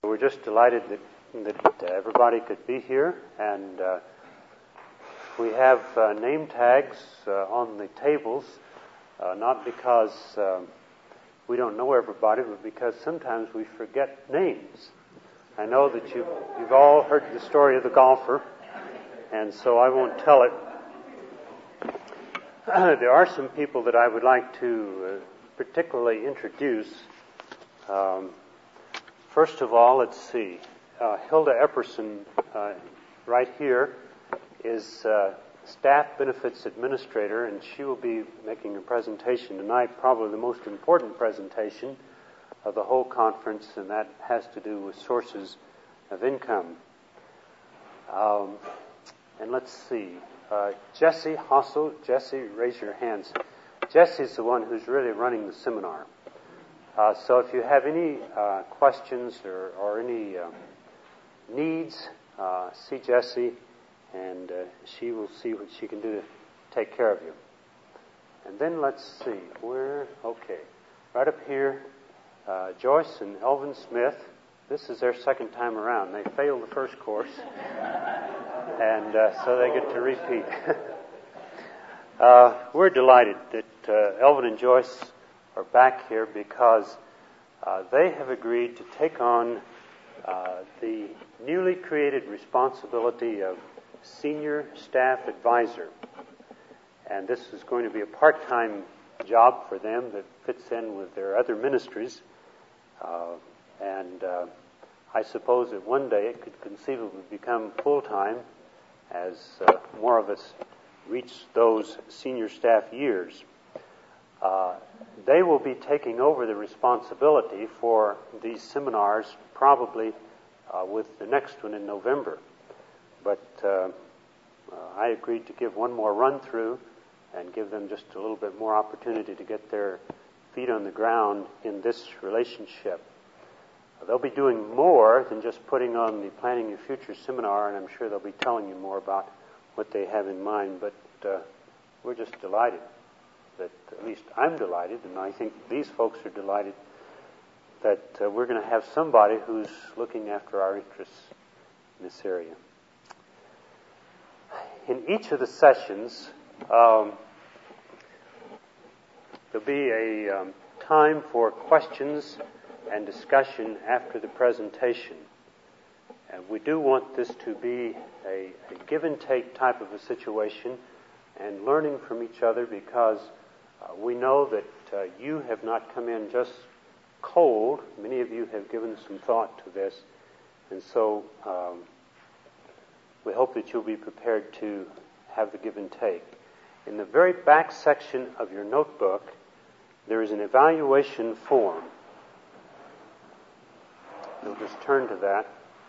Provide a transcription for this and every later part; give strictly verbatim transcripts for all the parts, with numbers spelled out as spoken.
We're just delighted that, that uh, everybody could be here, and uh, we have uh, name tags uh, on the tables, uh, not because uh, we don't know everybody, but because sometimes we forget names. I know that you've, you've all heard the story of the golfer, and so I won't tell it. There are some people that I would like to uh, particularly introduce. Um, first of all, let's see. Uh, Hilda Epperson, uh, right here, is uh, Staff Benefits Administrator, and she will be making a presentation tonight, probably the most important presentation of the whole conference, and that has to do with sources of income. Um, and let's see. Uh, Jesse Hossel. Jesse, raise your hands. Jesse's the one who's really running the seminar. Uh, so if you have any uh, questions or, or any uh, needs, uh, see Jessie, and uh, she will see what she can do to take care of you. And then let's see, where, okay, right up here, uh, Joyce and Elvin Smith. This is their second time around. They failed the first course, and uh, so they get to repeat. uh, we're delighted that uh, Elvin and Joyce are back here because uh, they have agreed to take on uh, the newly created responsibility of Senior Staff Advisor. And this is going to be a part-time job for them that fits in with their other ministries. Uh, and uh, I suppose that one day it could conceivably become full-time as uh, more of us reach those senior staff years. Uh, they will be taking over the responsibility for these seminars probably uh, with the next one in November. But uh, uh, I agreed to give one more run-through and give them just a little bit more opportunity to get their feet on the ground in this relationship. They'll be doing more than just putting on the Planning Your Future seminar, and I'm sure they'll be telling you more about what they have in mind. But uh, we're just delighted that, at least I'm delighted, and I think these folks are delighted that uh, we're going to have somebody who's looking after our interests in this area. In each of the sessions, um, there'll be a um, time for questions and discussion after the presentation. And we do want this to be a, a give and take type of a situation and learning from each other, because uh, we know that uh, you have not come in just cold. Many of you have given some thought to this. And so um, we hope that you'll be prepared to have the give and take. In the very back section of your notebook, there is an evaluation form. You'll just turn to that.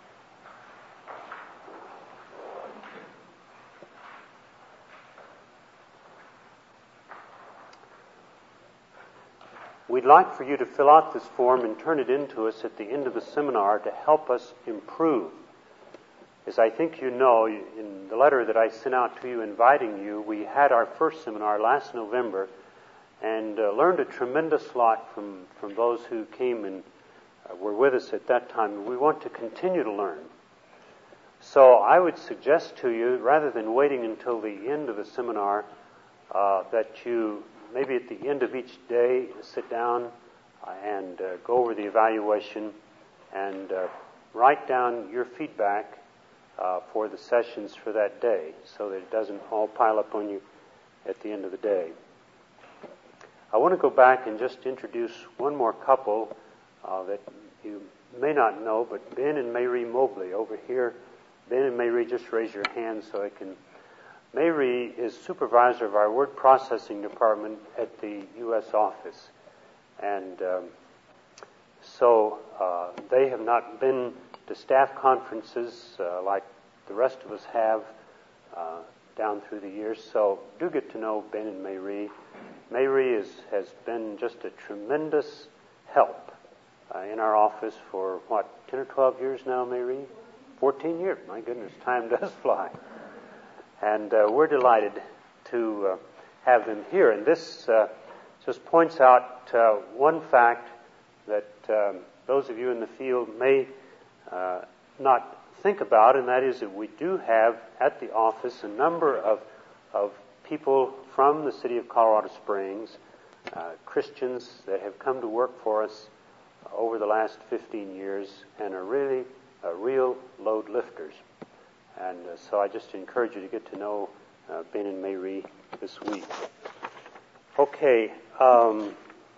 We'd like for you to fill out this form and turn it in to us at the end of the seminar to help us improve. As I think you know, in the letter that I sent out to you inviting you, we had our first seminar last November and uh, learned a tremendous lot from, from those who came and uh, were with us at that time. We want to continue to learn. So I would suggest to you, rather than waiting until the end of the seminar, uh, that you maybe at the end of each day sit down uh, and uh, go over the evaluation and uh, write down your feedback uh, for the sessions for that day, so that it doesn't all pile up on you at the end of the day. I want to go back and just introduce one more couple uh, that you may not know, but Ben and Mayrie Mobley over here. Ben and Mayrie, just raise your hands so I can. Mayrie is supervisor of our word processing department at the U S office. And um, so uh, they have not been to staff conferences uh, like the rest of us have uh, down through the years. So do get to know Ben and Mayrie. Mayrie is, has been just a tremendous help uh, in our office for, what, ten or twelve years now, Mayrie? fourteen years. My goodness, time does fly. And uh, we're delighted to uh, have them here. And this uh, just points out uh, one fact that um, those of you in the field may uh, not think about, and that is that we do have at the office a number of, of people from the city of Colorado Springs, uh, Christians that have come to work for us over the last fifteen years and are really uh, real load lifters. And uh, so I just encourage you to get to know uh, Ben and Mayrie this week. Okay, um,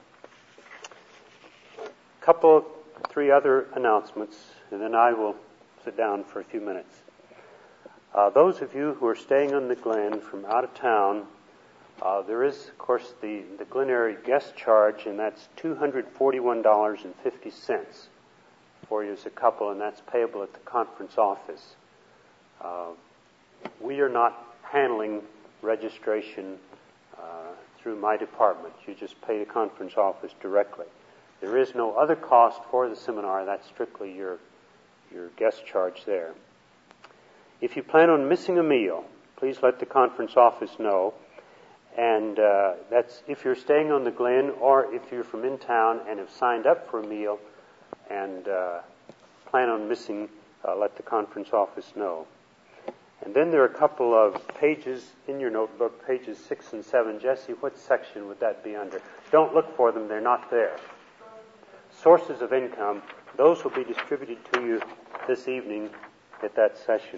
couple, three other announcements, and then I will sit down for a few minutes. Uh, those of you who are staying on the Glen from out of town, uh, there is, of course, the, the Glen Eyrie guest charge, and that's two hundred forty-one dollars and fifty cents for you as a couple, and that's payable at the conference office. Uh, we are not handling registration uh, through my department. You just pay the conference office directly. There is no other cost for the seminar. That's strictly your your guest charge there. If you plan on missing a meal, please let the conference office know. And uh, that's if you're staying on the Glen or if you're from in town and have signed up for a meal and uh, plan on missing, uh, let the conference office know. And then there are a couple of pages in your notebook, pages six and seven. Jesse, what section would that be under? Don't look for them. They're not there. Sources of income. Those will be distributed to you this evening at that session.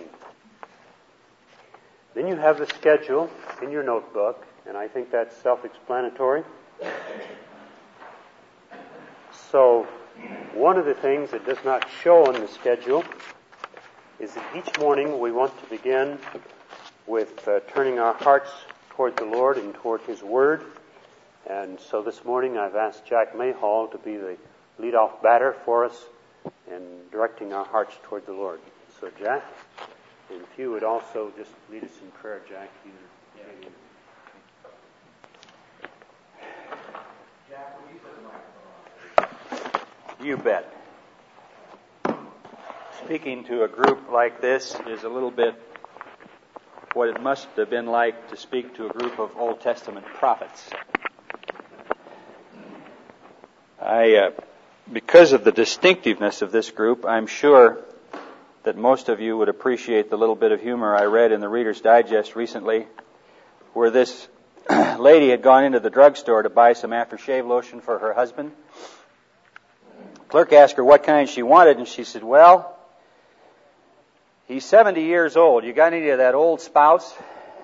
Then you have the schedule in your notebook, and I think that's self-explanatory. So one of the things that does not show on the schedule is that each morning we want to begin with uh, turning our hearts toward the Lord and toward His Word. And so this morning I've asked Jack Mayhall to be the lead-off batter for us and directing our hearts toward the Lord. So Jack, and if you would also just lead us in prayer, Jack. You, yeah. Jack, will you put the microphone on? You bet. Speaking to a group like this is a little bit what it must have been like to speak to a group of Old Testament prophets. I, uh, because of the distinctiveness of this group, I'm sure that most of you would appreciate the little bit of humor I read in the Reader's Digest recently, where this lady had gone into the drugstore to buy some aftershave lotion for her husband. The clerk asked her what kind she wanted, and she said, well, he's seventy years old. You got any of that old spouse?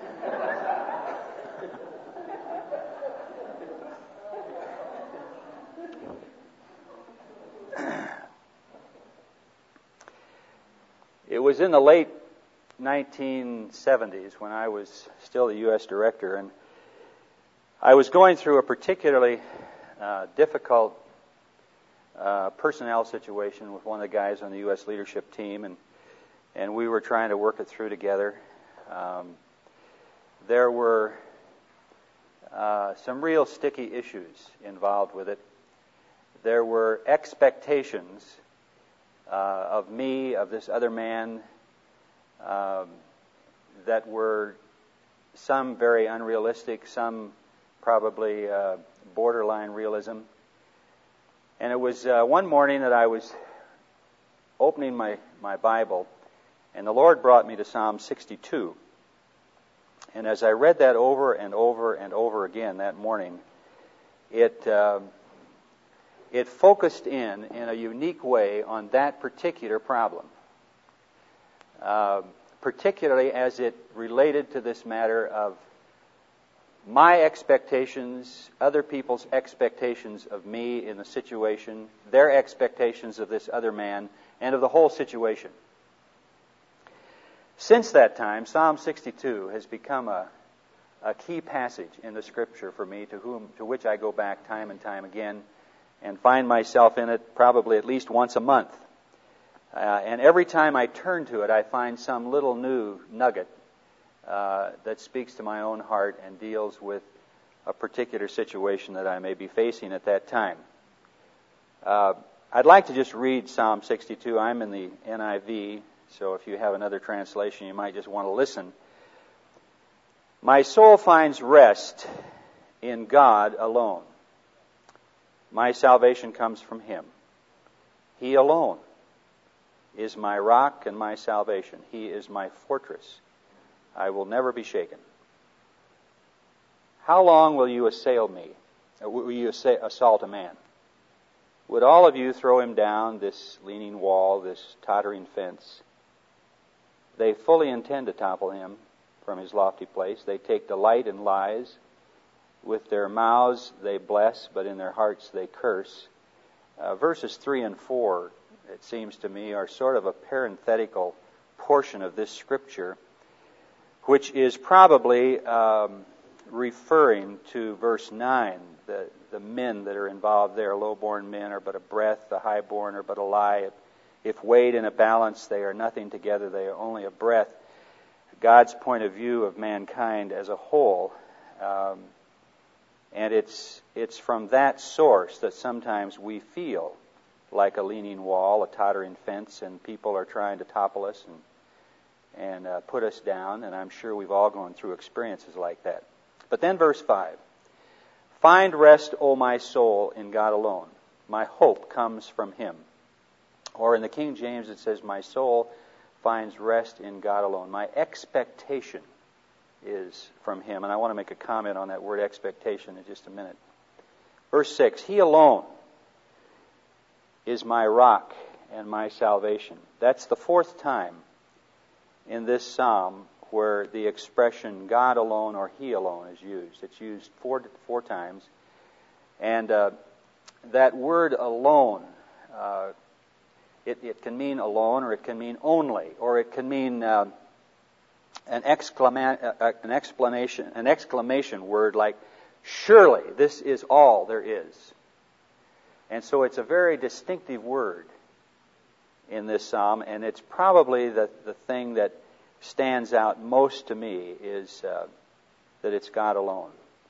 It was in the late nineteen seventies when I was still the U S director, and I was going through a particularly uh, difficult uh, personnel situation with one of the guys on the U S leadership team, and and we were trying to work it through together. Um, there were uh, some real sticky issues involved with it. There were expectations uh, of me, of this other man, um, that were some very unrealistic, some probably uh, borderline realism. And it was uh, one morning that I was opening my, my Bible, and the Lord brought me to Psalm sixty-two. And as I read that over and over and over again that morning, it uh, it focused in in a unique way on that particular problem, uh, particularly as it related to this matter of my expectations, other people's expectations of me in the situation, their expectations of this other man, and of the whole situation. Since that time, Psalm sixty-two has become a, a key passage in the Scripture for me, to whom to which I go back time and time again, and find myself in it probably at least once a month. Uh, and every time I turn to it, I find some little new nugget uh, that speaks to my own heart and deals with a particular situation that I may be facing at that time. Uh, I'd like to just read Psalm sixty-two. I'm in the N I V. So if you have another translation, you might just want to listen. My soul finds rest in God alone. My salvation comes from Him. He alone is my rock and my salvation. He is my fortress. I will never be shaken. How long will you assail me? Will you assault a man? Would all of you throw him down this leaning wall, this tottering fence? They fully intend to topple him from his lofty place. They take delight in lies. With their mouths they bless, but in their hearts they curse. Uh, verses three and four, it seems to me, are sort of a parenthetical portion of this scripture, which is probably um, referring to verse nine, the, the men that are involved there. Low-born men are but a breath, the high-born are but a lie. If, if weighed in a balance, they are nothing together, they are only a breath. God's point of view of mankind as a whole. Um, and it's it's from that source that sometimes we feel like a leaning wall, a tottering fence, and people are trying to topple us and, and uh, put us down, and I'm sure we've all gone through experiences like that. But then verse five, find rest, O my soul, in God alone. My hope comes from Him. Or in the King James it says, my soul finds rest in God alone. My expectation is from Him. And I want to make a comment on that word expectation in just a minute. Verse six, He alone is my rock and my salvation. That's the fourth time in this psalm where the expression God alone or He alone is used. It's used four four times. And uh, that word alone, uh, it, it can mean alone, or it can mean only, or it can mean uh, an, exclama- uh, an explanation, an exclamation word like, surely this is all there is. And so it's a very distinctive word in this psalm, and it's probably the, the thing that stands out most to me is uh, that it's God alone.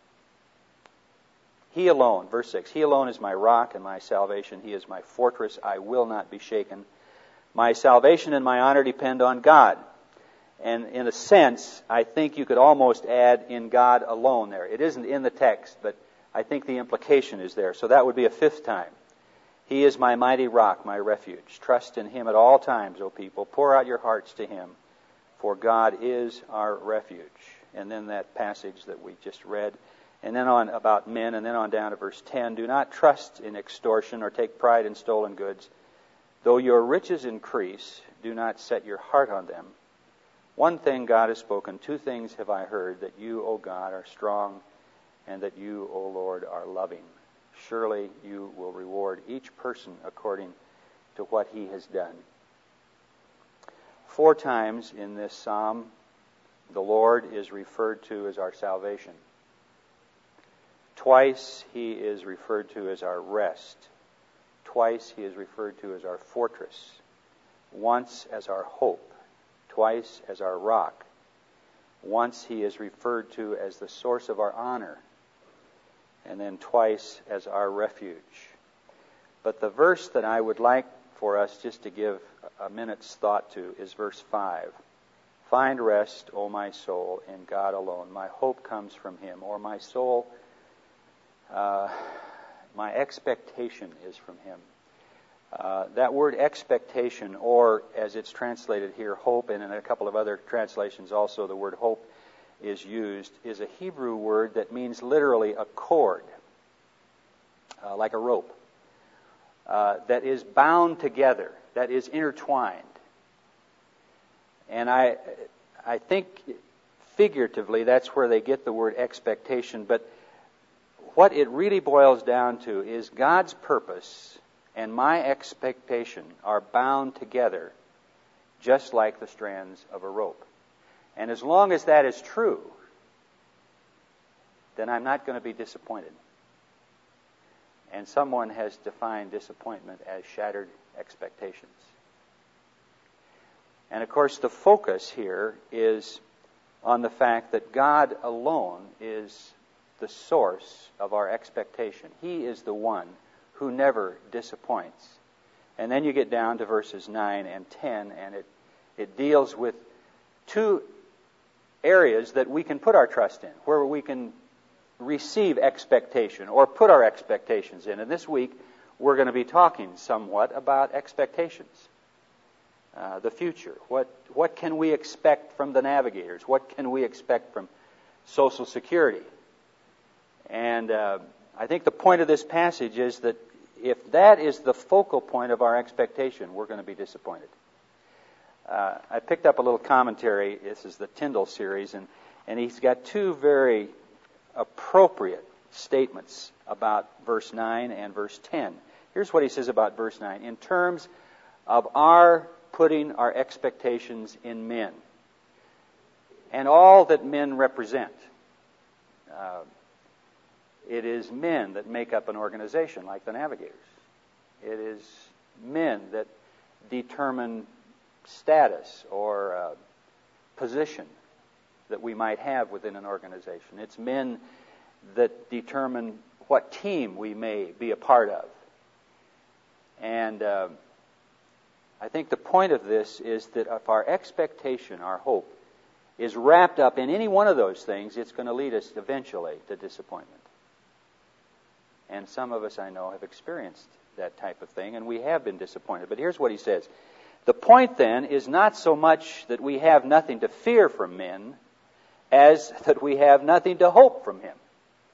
He alone, verse six, He alone is my rock and my salvation. He is my fortress. I will not be shaken. My salvation and my honor depend on God. And in a sense, I think you could almost add in God alone there. It isn't in the text, but I think the implication is there. So that would be a fifth time. He is my mighty rock, my refuge. Trust in Him at all times, O people. Pour out your hearts to Him, for God is our refuge. And then that passage that we just read. And then on about men, and then on down to verse ten. Do not trust in extortion or take pride in stolen goods. Though your riches increase, do not set your heart on them. One thing God has spoken, two things have I heard, that you, O God, are strong, and that you, O Lord, are loving. Surely you will reward each person according to what he has done. Four times in this psalm, the Lord is referred to as our salvation. Twice He is referred to as our rest. Twice He is referred to as our fortress. Once as our hope. Twice as our rock. Once He is referred to as the source of our honor. And then twice as our refuge. But the verse that I would like for us just to give a minute's thought to is verse five. Find rest, O my soul, in God alone. My hope comes from Him. Or my soul, uh, my expectation is from Him. Uh, that word expectation, or as it's translated here, hope, and in a couple of other translations also the word hope is used, is a Hebrew word that means literally a cord, uh, like a rope, uh, that is bound together, that is intertwined. And I, I think figuratively that's where they get the word expectation, but what it really boils down to is God's purpose and my expectation are bound together just like the strands of a rope. And as long as that is true, then I'm not going to be disappointed. And someone has defined disappointment as shattered expectations. And of course the focus here is on the fact that God alone is the source of our expectation. He is the one who never disappoints. And then you get down to verses nine and ten, and it, it deals with two areas that we can put our trust in, where we can receive expectation or put our expectations in. And this week, we're going to be talking somewhat about expectations. uh, the future. What, what can we expect from the navigators? What can we expect from Social Security? And uh, I think the point of this passage is that if that is the focal point of our expectation, we're going to be disappointed. Uh, I picked up a little commentary. This is the Tyndall series, and, and he's got two very appropriate statements about verse nine and verse ten. Here's what he says about verse nine. In terms of our putting our expectations in men and all that men represent. Uh, it is men that make up an organization like the Navigators. It is men that determine status or uh, position that we might have within an organization. It's men that determine what team we may be a part of. And uh, I think the point of this is that if our expectation, our hope, is wrapped up in any one of those things, it's going to lead us eventually to disappointment. And some of us, I know, have experienced that type of thing, and we have been disappointed. But here's what he says. The point, then, is not so much that we have nothing to fear from men as that we have nothing to hope from him.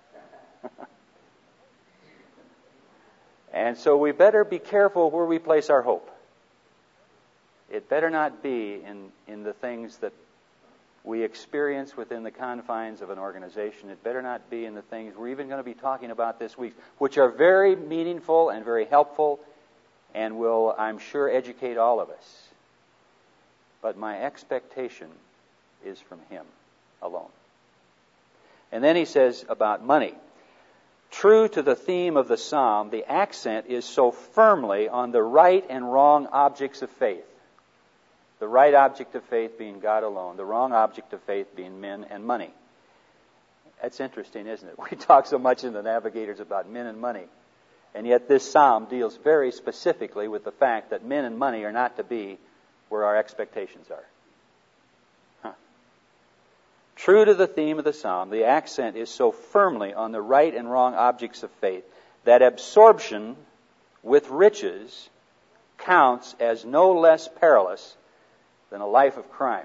And so we better be careful where we place our hope. It better not be in, in the things that we experience within the confines of an organization. It better not be in the things we're even going to be talking about this week, which are very meaningful and very helpful and will, I'm sure, educate all of us. But my expectation is from him alone. And then he says about money. True to the theme of the psalm, the accent is so firmly on the right and wrong objects of faith. The right object of faith being God alone, the wrong object of faith being men and money. That's interesting, isn't it? We talk so much in the Navigators about men and money, and yet this psalm deals very specifically with the fact that men and money are not to be where our expectations are. Huh. True to the theme of the psalm, the accent is so firmly on the right and wrong objects of faith that absorption with riches counts as no less perilous than a life of crime.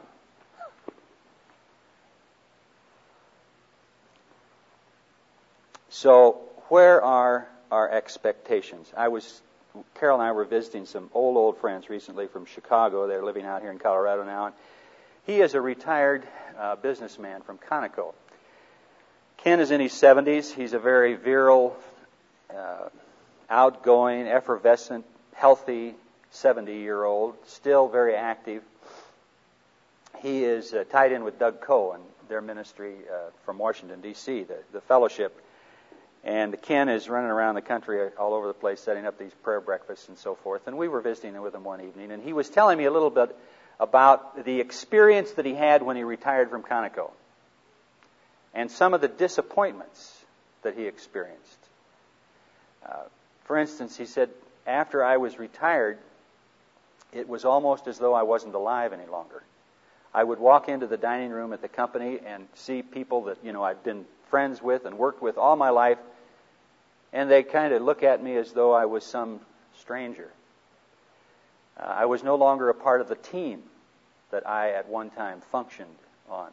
So, where are our expectations? I was, Carol and I were visiting some old, old friends recently from Chicago. They're living out here in Colorado now. And he is a retired uh, businessman from Conoco. Ken is in his seventies. He's a very virile, uh, outgoing, effervescent, healthy seventy-year-old, still very active. He is uh, tied in with Doug Coe and their ministry uh, from Washington, D C, the, the fellowship. And Ken is running around the country all over the place setting up these prayer breakfasts and so forth. And we were visiting with him one evening, and he was telling me a little bit about the experience that he had when he retired from Conoco and some of the disappointments that he experienced. Uh, for instance, he said, after I was retired, it was almost as though I wasn't alive any longer. I would walk into the dining room at the company and see people that, you know, I'd been friends with and worked with all my life, and they kind of look at me as though I was some stranger. Uh, I was no longer a part of the team that I at one time functioned on.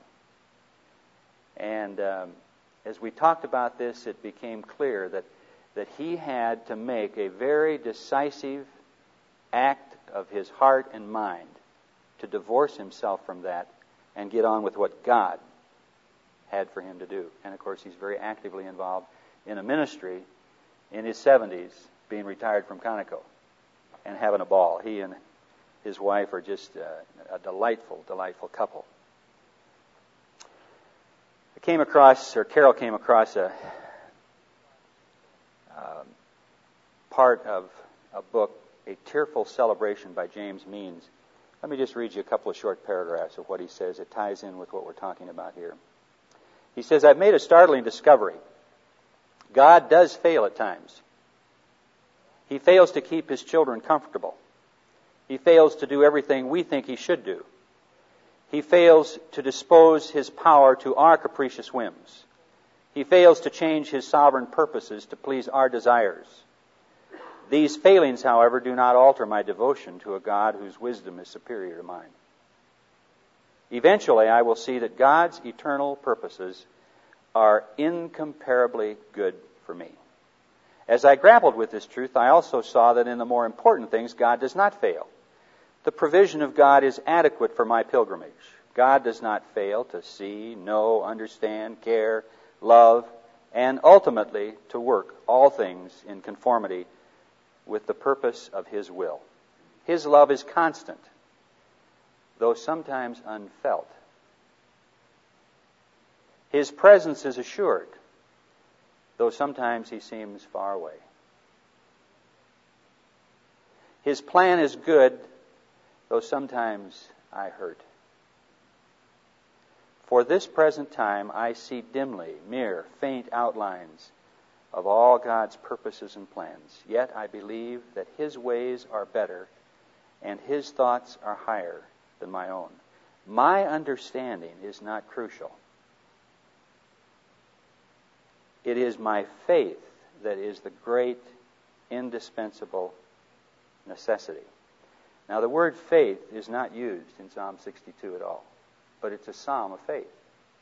And um, as we talked about this, it became clear that, that he had to make a very decisive act of his heart and mind to divorce himself from that and get on with what God had for him to do. And of course, he's very actively involved in a ministry in his seventies, being retired from Conoco and having a ball. He and his wife are just uh, a delightful, delightful couple. I came across, or Carol came across a uh, part of a book, A Tearful Celebration by James Means. Let me just read you a couple of short paragraphs of what he says. It ties in with what we're talking about here. He says, I've made a startling discovery. God does fail at times. He fails to keep his children comfortable. He fails to do everything we think he should do. He fails to dispose his power to our capricious whims. He fails to change his sovereign purposes to please our desires. These failings, however, do not alter my devotion to a God whose wisdom is superior to mine. Eventually, I will see that God's eternal purposes are incomparably good for me. As I grappled with this truth, I also saw that in the more important things, God does not fail. The provision of God is adequate for my pilgrimage. God does not fail to see, know, understand, care, love, and ultimately to work all things in conformity with the purpose of His will. His love is constant, though sometimes unfelt. His presence is assured, though sometimes He seems far away. His plan is good, though sometimes I hurt. For this present time I see dimly mere faint outlines of all God's purposes and plans. Yet I believe that His ways are better and His thoughts are higher than my own. My understanding is not crucial. It is my faith that is the great, indispensable necessity. Now, the word faith is not used in Psalm sixty-two at all, but it's a psalm of faith.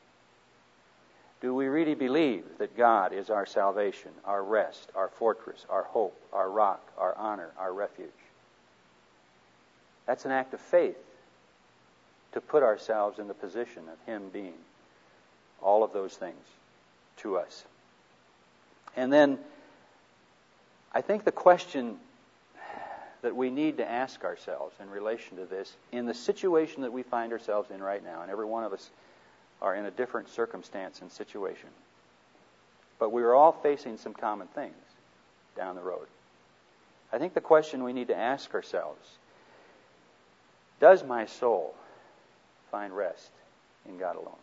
Do we really believe that God is our salvation, our rest, our fortress, our hope, our rock, our honor, our refuge? That's an act of faith, to put ourselves in the position of Him being all of those things to us. And then, I think the question that we need to ask ourselves in relation to this, in the situation that we find ourselves in right now, and every one of us are in a different circumstance and situation, but we are all facing some common things down the road. I think the question we need to ask ourselves, does my soul find rest in God alone?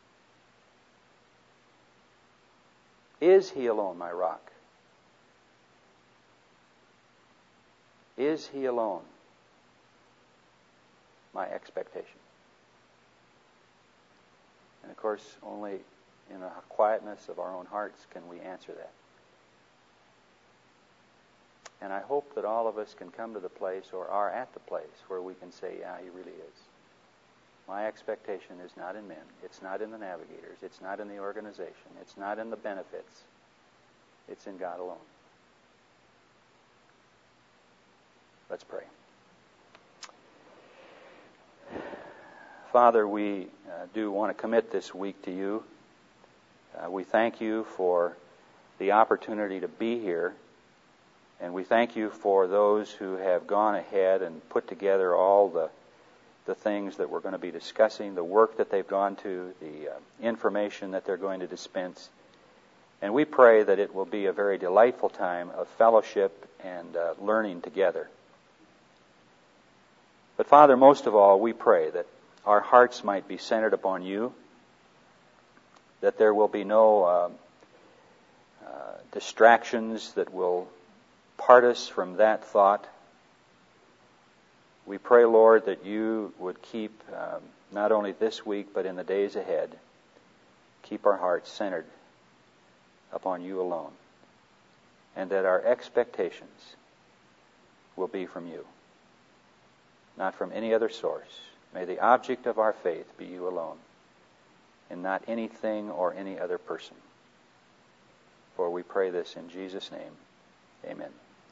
Is He alone my rock? Is He alone my expectation? And of course, only in the quietness of our own hearts can we answer that. And I hope that all of us can come to the place, or are at the place, where we can say, yeah, He really is. My expectation is not in men. It's not in the navigators. It's not in the organization. It's not in the benefits. It's in God alone. Let's pray. Father, we uh, do want to commit this week to You. Uh, we thank You for the opportunity to be here, and we thank You for those who have gone ahead and put together all the the things that we're going to be discussing, the work that they've gone to, the uh, information that they're going to dispense. And we pray that it will be a very delightful time of fellowship and uh, learning together. But Father, most of all, we pray that our hearts might be centered upon You, that there will be no uh, uh, distractions that will part us from that thought. We pray, Lord, that You would keep, um, not only this week, but in the days ahead, keep our hearts centered upon You alone, and that our expectations will be from You, not from any other source. May the object of our faith be You alone, and not anything or any other person. For we pray this in Jesus' name. Amen.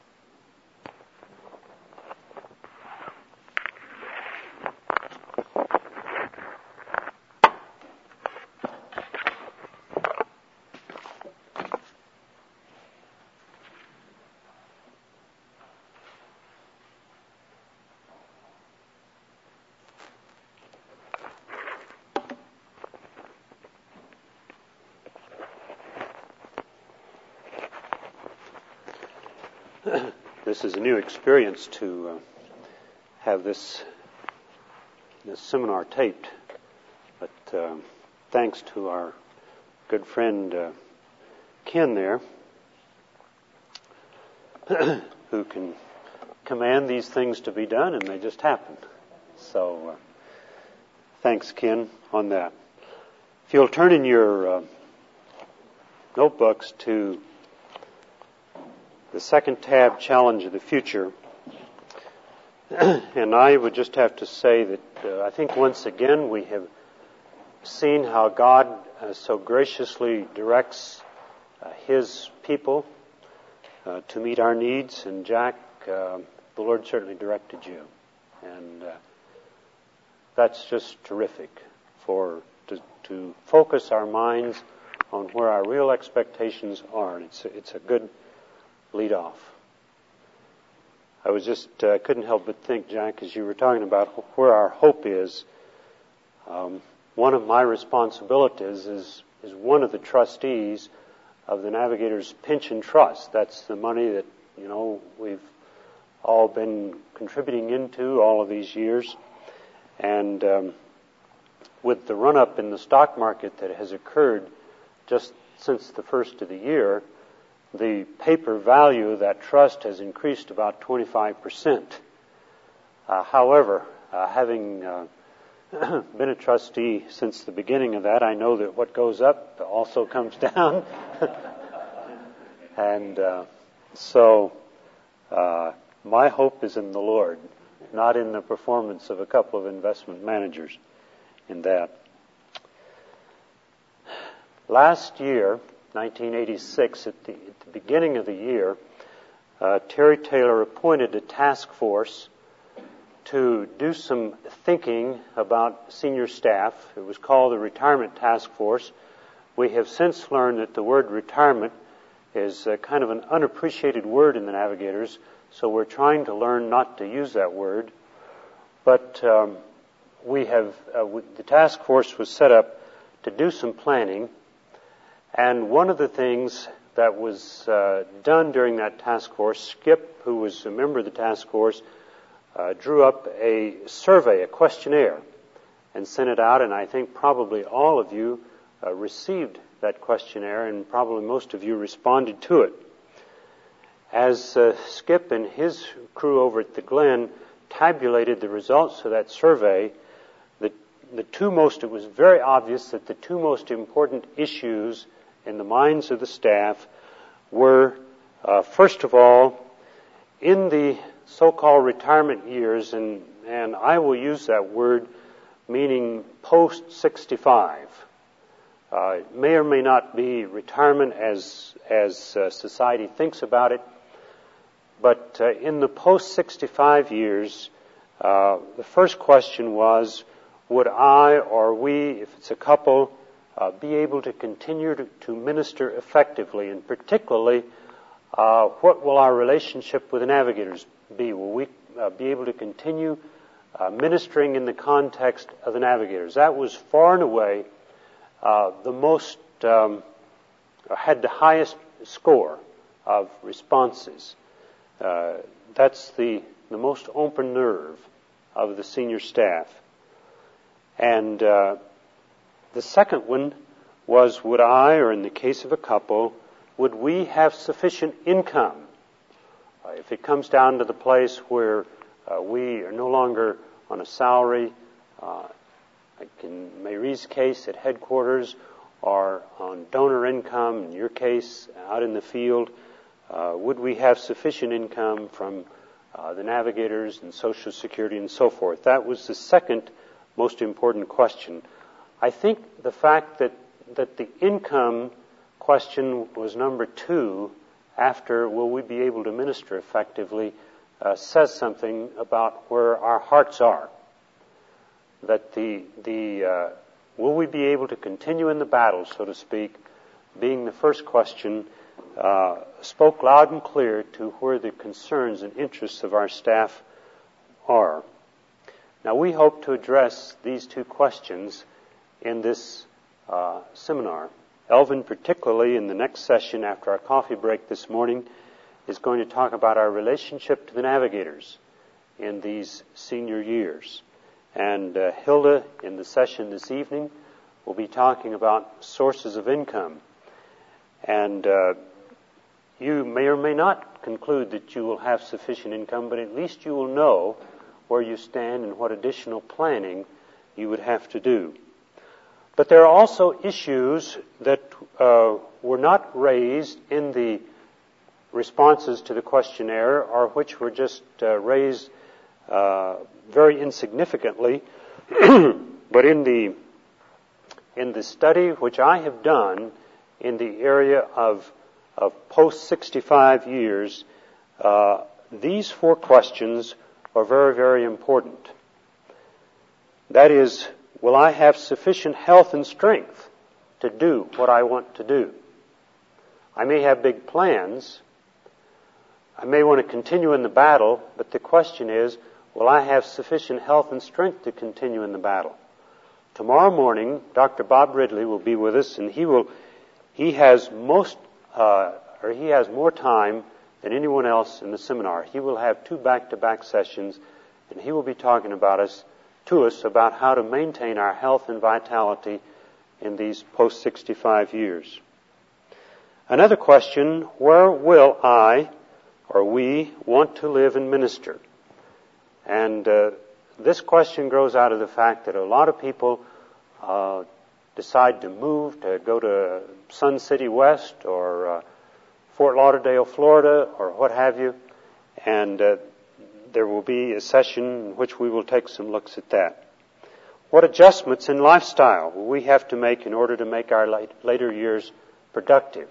This is a new experience to uh, have this this seminar taped, but uh, thanks to our good friend uh, Ken there, who can command these things to be done, and they just happen. So, uh, thanks, Ken, on that. If you'll turn in your uh, notebooks to the second tab, Challenge of the Future. And I would just have to say that uh, I think once again we have seen how God uh, so graciously directs uh, His people uh, to meet our needs. And Jack, uh, the Lord certainly directed you. And uh, that's just terrific for to, to focus our minds on where our real expectations are. And it's a, it's a good lead off. I was just uh, couldn't help but think, Jack, as you were talking about where our hope is. Um, one of my responsibilities is is one of the trustees of the Navigators Pension Trust. That's the money that you know we've all been contributing into all of these years, and um, with the run-up in the stock market that has occurred just since the first of the year, the paper value of that trust has increased about twenty-five percent. Uh, however, uh, having uh, been a trustee since the beginning of that, I know that what goes up also comes down. and uh, so uh, my hope is in the Lord, not in the performance of a couple of investment managers in that. Last year, nineteen eighty-six, at the, at the beginning of the year, uh, Terry Taylor appointed a task force to do some thinking about senior staff. It was called the Retirement Task Force. We have since learned that the word retirement is uh, kind of an unappreciated word in the Navigators, so we're trying to learn not to use that word. But um, we have uh, w- the task force was set up to do some planning. And one of the things that was uh, done during that task force, Skip, who was a member of the task force, uh, drew up a survey, a questionnaire, and sent it out. And I think probably all of you uh, received that questionnaire, and probably most of you responded to it. As uh, Skip and his crew over at the Glen tabulated the results of that survey, the, the two most, it was very obvious that the two most important issues in the minds of the staff were, uh, first of all, in the so-called retirement years, and, and I will use that word meaning post sixty-five. Uh, it may or may not be retirement as, as uh, society thinks about it, but uh, in the post sixty-five years, uh, the first question was, would I or we, if it's a couple, Uh, be able to continue to, to minister effectively, and particularly, uh, what will our relationship with the Navigators be? Will we uh, be able to continue uh, ministering in the context of the Navigators? That was far and away uh, the most, um, had the highest score of responses. Uh, that's the, the most open nerve of the senior staff. And uh, the second one was, would I, or in the case of a couple, would we have sufficient income? Uh, if it comes down to the place where uh, we are no longer on a salary, uh, like in Mary's case at headquarters, or on donor income, in your case out in the field, uh, would we have sufficient income from uh, the Navigators and Social Security and so forth? That was the second most important question. I think the fact that, that the income question was number two after will we be able to minister effectively uh, says something about where our hearts are. That the, the uh, will we be able to continue in the battle, so to speak, being the first question, uh, spoke loud and clear to where the concerns and interests of our staff are. Now, we hope to address these two questions in this uh, seminar. Elvin, particularly in the next session after our coffee break this morning, is going to talk about our relationship to the Navigators in these senior years. And uh, Hilda, in the session this evening, will be talking about sources of income. And uh, you may or may not conclude that you will have sufficient income, but at least you will know where you stand and what additional planning you would have to do. But there are also issues that uh, were not raised in the responses to the questionnaire, or which were just uh, raised uh, very insignificantly. But in the in the study which I have done in the area of of post sixty-five years, uh, these four questions are very, very important. That is, will I have sufficient health and strength to do what I want to do? I may have big plans. I may want to continue in the battle, but the question is, will I have sufficient health and strength to continue in the battle? Tomorrow morning, Doctor Bob Ridley will be with us, and he will, he has most, uh, or he has more time than anyone else in the seminar. He will have two back-to-back sessions, and he will be talking about us, to us about how to maintain our health and vitality in these post sixty-five years. Another question, where will I or we want to live and minister? And uh, this question grows out of the fact that a lot of people uh, decide to move, to go to Sun City West or uh, Fort Lauderdale, Florida, or what have you. And uh, there will be a session in which we will take some looks at that. What adjustments in lifestyle will we have to make in order to make our late, later years productive?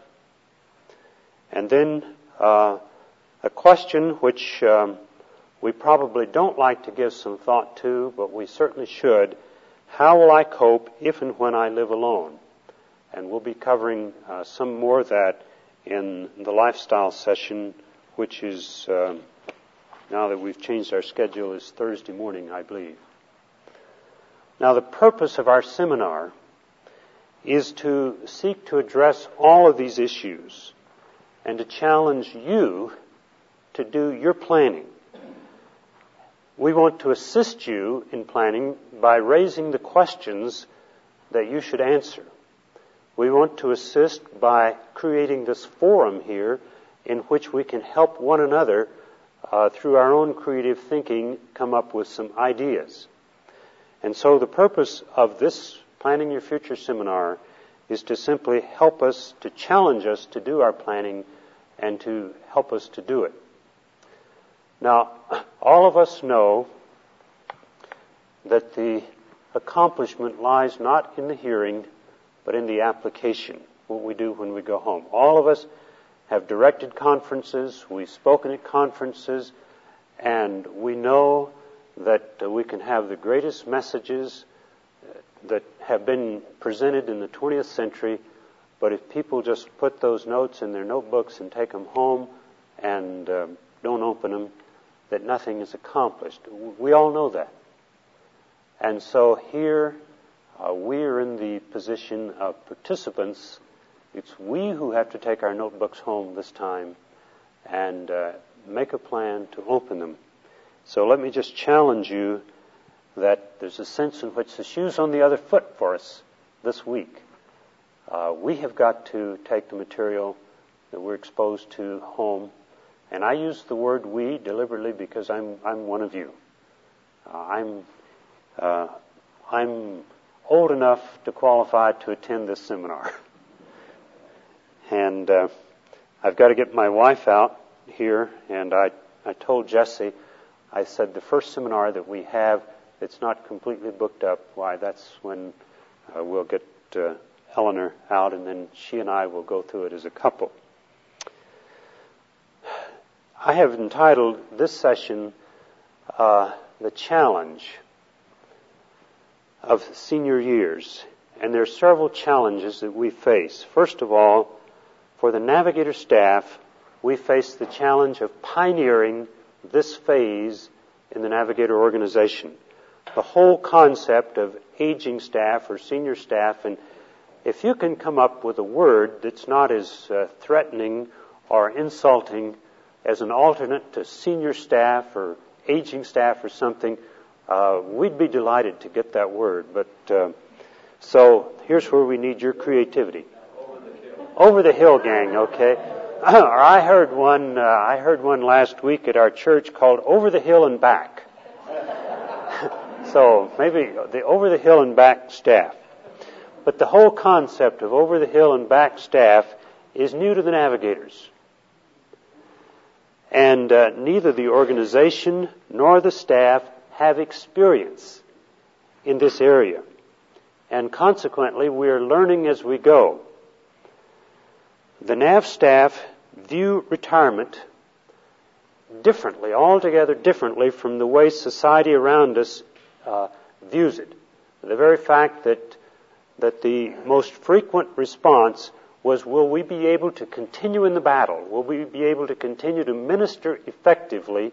And then uh, a question which um, we probably don't like to give some thought to, but we certainly should. How will I cope if and when I live alone? And we'll be covering uh, some more of that in the lifestyle session, which is, uh, now that we've changed our schedule, is Thursday morning, I believe. Now, the purpose of our seminar is to seek to address all of these issues and to challenge you to do your planning. We want to assist you in planning by raising the questions that you should answer. We want to assist by creating this forum here in which we can help one another uh, through our own creative thinking come up with some ideas. And so the purpose of this Planning Your Future seminar is to simply help us, to challenge us to do our planning and to help us to do it. Now, all of us know that the accomplishment lies not in the hearing, but in the application, what we do when we go home. All of us have directed conferences, we've spoken at conferences, and we know that uh, we can have the greatest messages that have been presented in the twentieth century, but if people just put those notes in their notebooks and take them home and uh, don't open them, that nothing is accomplished. We all know that. And so here, uh, we are in the position of participants. It's we who have to take our notebooks home this time and uh, make a plan to open them. So let me just challenge you that there's a sense in which the shoe's on the other foot for us this week. Uh, we have got to take the material that we're exposed to home. And I use the word we deliberately because I'm I'm one of you. Uh, I'm uh, I'm old enough to qualify to attend this seminar. And uh, I've got to get my wife out here, and I, I told Jesse, I said the first seminar that we have that's not completely booked up, why, that's when uh, we'll get uh, Eleanor out, and then she and I will go through it as a couple. I have entitled this session, uh, The Challenge of Senior Years. And there are several challenges that we face. First of all, for the Navigator staff, we face the challenge of pioneering this phase in the Navigator organization. The whole concept of aging staff or senior staff, and if you can come up with a word that's not as uh, threatening or insulting as an alternate to senior staff or aging staff or something, uh, we'd be delighted to get that word. But uh, so here's where we need your creativity. Over the hill, Over the hill gang, okay. Or I heard one. Uh, I heard one last week at our church called "Over the Hill and Back." So maybe the Over the Hill and Back staff. But the whole concept of Over the Hill and Back staff is new to the Navigators. And uh, neither the organization nor the staff have experience in this area. And consequently, we are learning as we go. The N A V staff view retirement differently, altogether differently from the way society around us uh, views it. The very fact that that the most frequent response was, will we be able to continue in the battle? Will we be able to continue to minister effectively?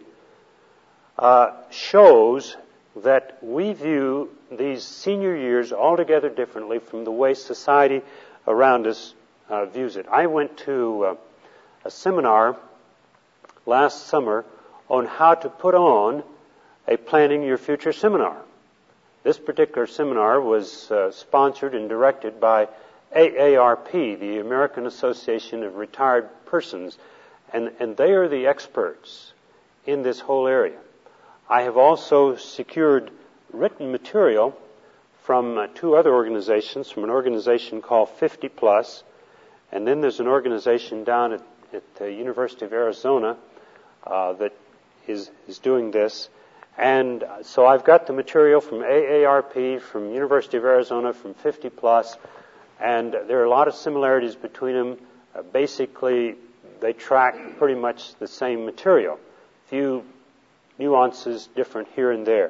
Uh, shows that we view these senior years altogether differently from the way society around us uh, views it. I went to uh, a seminar last summer on how to put on a Planning Your Future seminar. This particular seminar was uh, sponsored and directed by A A R P, the American Association of Retired Persons, and, and they are the experts in this whole area. I have also secured written material from uh, two other organizations, from an organization called fifty plus, and then there's an organization down at, at the University of Arizona uh, that is, is doing this. And so I've got the material from A A R P, from University of Arizona, from fifty plus, and there are a lot of similarities between them. Uh, basically, they track pretty much the same material. Few nuances different here and there.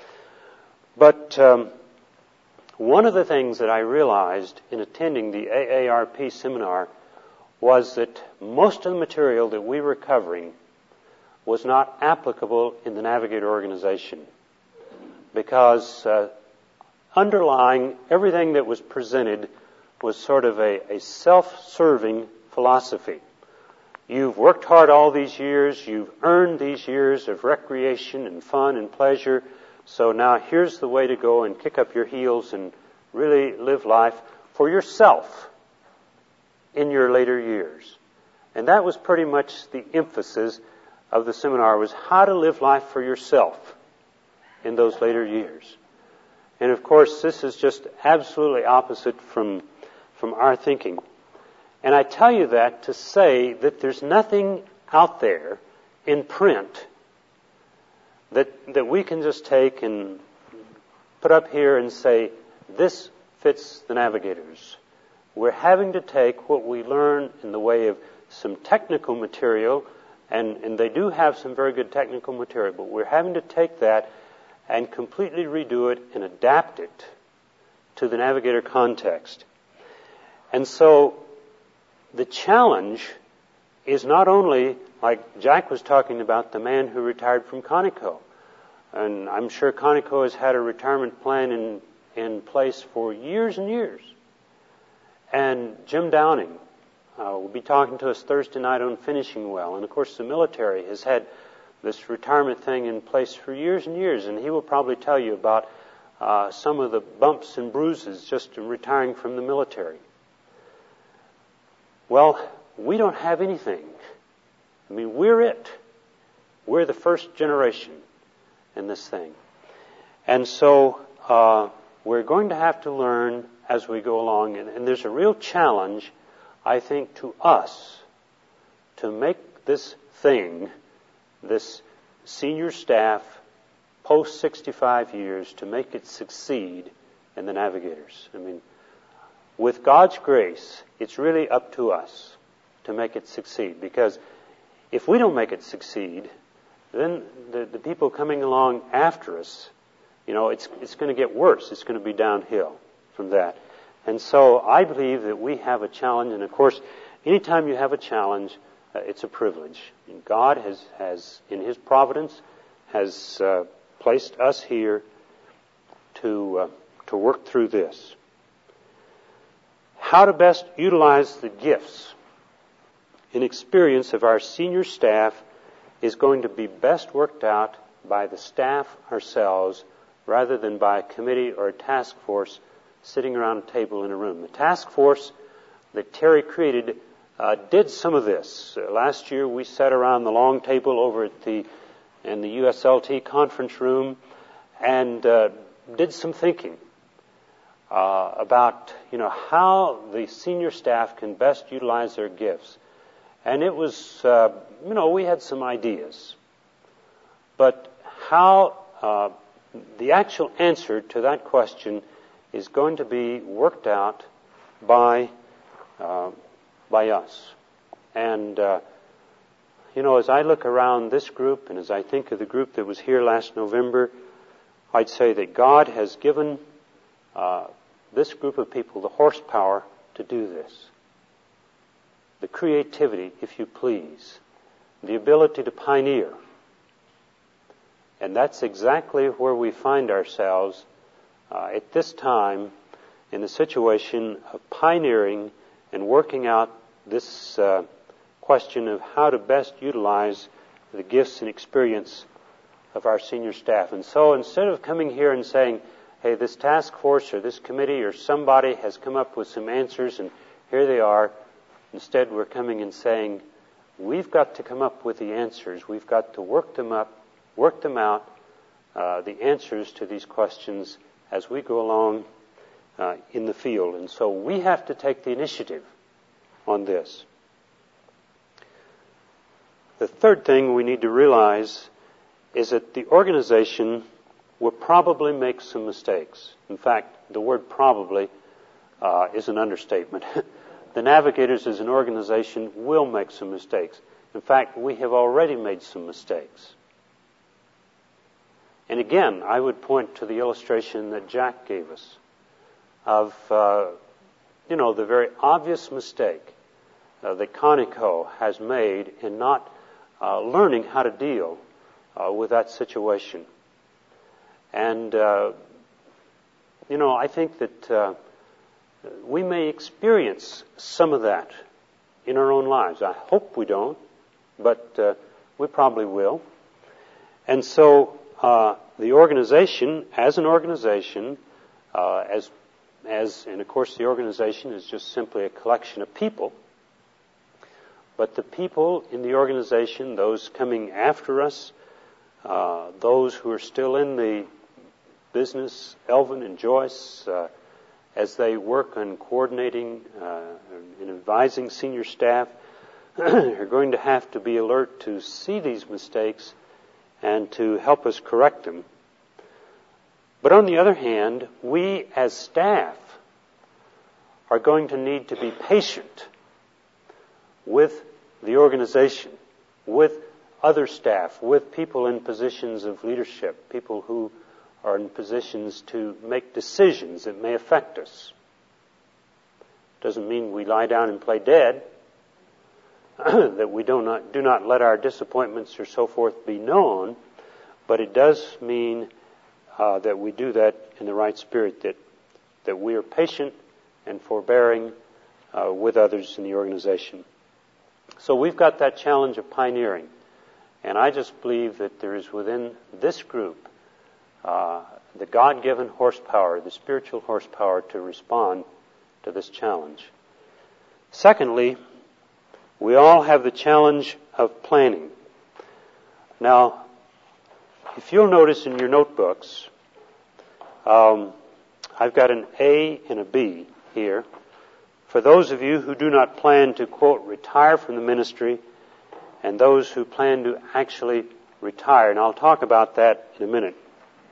But um, one of the things that I realized in attending the A A R P seminar was that most of the material that we were covering was not applicable in the Navigator organization, because uh, underlying everything that was presented was sort of a, a self-serving philosophy. You've worked hard all these years, you've earned these years of recreation and fun and pleasure, so now here's the way to go and kick up your heels and really live life for yourself in your later years. And that was pretty much the emphasis of the seminar, was how to live life for yourself in those later years. And of course, this is just absolutely opposite from, from our thinking. And I tell you that to say that there's nothing out there in print that, that we can just take and put up here and say, this fits the Navigators. We're having to take what we learn in the way of some technical material, and, and they do have some very good technical material, but we're having to take that and completely redo it and adapt it to the Navigator context. And so the challenge is not only, like Jack was talking about, the man who retired from Conoco. And I'm sure Conoco has had a retirement plan in, in place for years and years. And Jim Downing uh, will be talking to us Thursday night on finishing well. And of course the military has had this retirement thing in place for years and years. And he will probably tell you about uh, some of the bumps and bruises just in retiring from the military. Well, we don't have anything. I mean, we're it. We're the first generation in this thing. And so uh, we're going to have to learn as we go along. And, and there's a real challenge, I think, to us to make this thing, this senior staff, post sixty-five years, to make it succeed in the Navigators. I mean, with God's grace, it's really up to us to make it succeed. Because if we don't make it succeed, then the, the people coming along after us, you know, it's it's going to get worse. It's going to be downhill from that. And so I believe that we have a challenge. And of course, anytime you have a challenge, uh, it's a privilege. And God has, has, in His providence, has uh, placed us here to uh, to work through this. How to best utilize the gifts and experience of our senior staff is going to be best worked out by the staff ourselves rather than by a committee or a task force sitting around a table in a room. The task force that Terry created uh, did some of this. Uh, last year we sat around the long table over at the in the U S L T conference room and uh, did some thinking uh, about, you know, how the senior staff can best utilize their gifts. And it was, uh, you know, we had some ideas. But how uh, the actual answer to that question is going to be worked out by uh, by us. And, uh, you know, as I look around this group and as I think of the group that was here last November, I'd say that God has given uh, this group of people the horsepower to do this. The creativity, if you please. The ability to pioneer. And that's exactly where we find ourselves uh, at this time in the situation of pioneering and working out this uh, question of how to best utilize the gifts and experience of our senior staff. And so instead of coming here and saying, hey, this task force or this committee or somebody has come up with some answers and here they are, instead we're coming and saying, we've got to come up with the answers. We've got to work them up, work them out, uh, the answers to these questions as we go along uh, in the field. And so we have to take the initiative on this. The third thing we need to realize is that the organization will probably make some mistakes. In fact, the word probably uh, is an understatement. The Navigators as an organization will make some mistakes. In fact, we have already made some mistakes. And again, I would point to the illustration that Jack gave us of, uh, you know, the very obvious mistake uh, that Conoco has made in not uh, learning how to deal uh, with that situation. And, uh, you know, I think that uh, we may experience some of that in our own lives. I hope we don't, but uh, we probably will. And so uh, the organization, as an organization, uh, as as and of course the organization is just simply a collection of people. But the people in the organization, those coming after us, uh, those who are still in the business, Elvin and Joyce, uh, as they work on coordinating uh, and advising senior staff, are going to have to be alert to see these mistakes and to help us correct them. But on the other hand, we as staff are going to need to be patient with the organization, with other staff, with people in positions of leadership, people who are in positions to make decisions that may affect us. Doesn't mean we lie down and play dead, that we do not, do not let our disappointments or so forth be known, but it does mean uh, that we do that in the right spirit, that, that we are patient and forbearing uh, with others in the organization. So we've got that challenge of pioneering, and I just believe that there is within this group Uh, the God-given horsepower, the spiritual horsepower to respond to this challenge. Secondly, we all have the challenge of planning. Now, if you'll notice in your notebooks, um, I've got an A and a B here. For those of you who do not plan to, quote, retire from the ministry, and those who plan to actually retire. And I'll talk about that in a minute.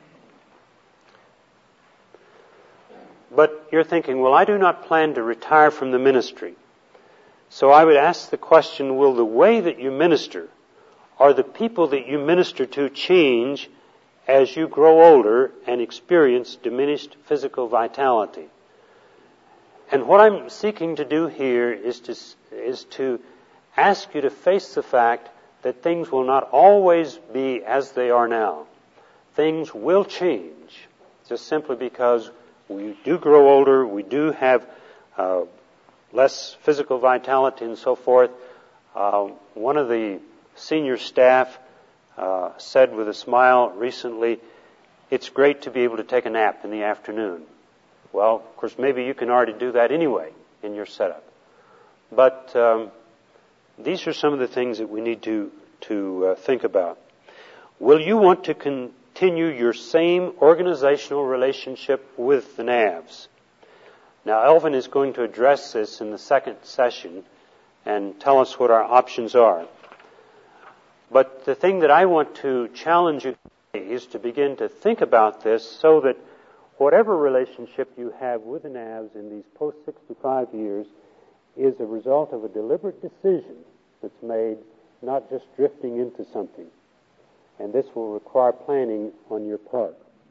But you're thinking, well, I do not plan to retire from the ministry. So I would ask the question, will the way that you minister, or the people that you minister to, change as you grow older and experience diminished physical vitality? And what I'm seeking to do here is to, is to ask you to face the fact that things will not always be as they are now. Things will change, just simply because we do grow older, we do have uh, less physical vitality and so forth. Uh, one of the senior staff uh, said with a smile recently, it's great to be able to take a nap in the afternoon. Well, of course, maybe you can already do that anyway in your setup. But um, these are some of the things that we need to, to uh, think about. Will you want to continue Continue your same organizational relationship with the N A Vs? Now, Elvin is going to address this in the second session, and tell us what our options are. But the thing that I want to challenge you today is to begin to think about this so that whatever relationship you have with the N A Vs in these post sixty-five years is a result of a deliberate decision that's made, not just drifting into something. And this will require planning on your part.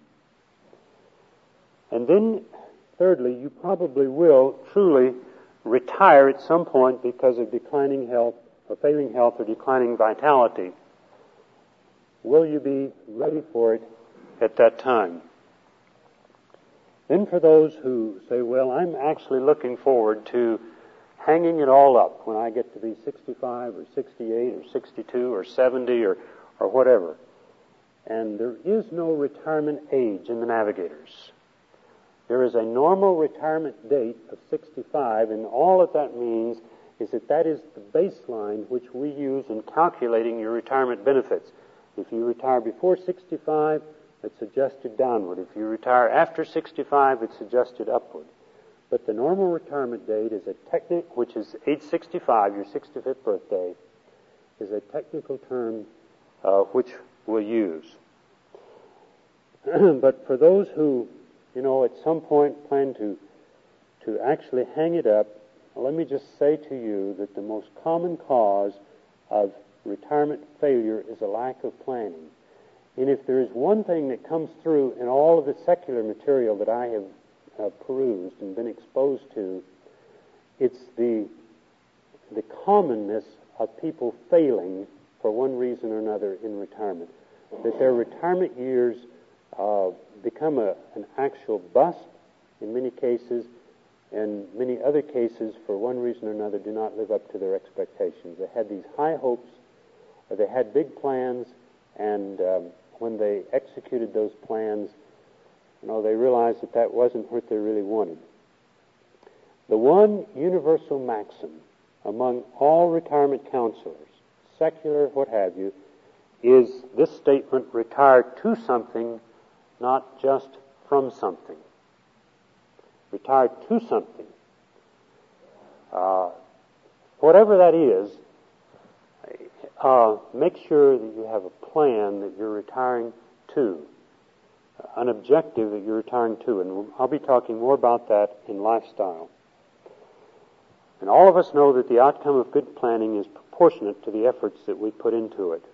And then, thirdly, you probably will truly retire at some point because of declining health, or failing health, or declining vitality. Will you be ready for it at that time? Then for those who say, well, I'm actually looking forward to hanging it all up when I get to be sixty-five or sixty-eight or sixty-two or seventy or, or whatever. And there is no retirement age in the Navigators. There is a normal retirement date of sixty-five, and all that that means is that that is the baseline which we use in calculating your retirement benefits. If you retire before sixty-five, it's adjusted downward. If you retire after sixty-five, it's adjusted upward. But the normal retirement date is a technic, which is age sixty-five, your sixty-fifth birthday, is a technical term uh, which we'll use. But for those who, you know, at some point plan to to actually hang it up, let me just say to you that the most common cause of retirement failure is a lack of planning. And if there is one thing that comes through in all of the secular material that I have uh, perused and been exposed to, it's the the commonness of people failing for one reason or another in retirement. That their retirement years uh, become a, an actual bust in many cases, and many other cases, for one reason or another, do not live up to their expectations. They had these high hopes, or they had big plans, and um, when they executed those plans, you know, they realized that that wasn't what they really wanted. The one universal maxim among all retirement counselors, secular, what have you, is this statement: retire to something, not just from something. Retire to something. Uh, whatever that is, uh, make sure that you have a plan that you're retiring to, an objective that you're retiring to, and I'll be talking more about that in lifestyle. And all of us know that the outcome of good planning is proportionate to the efforts that we put into it.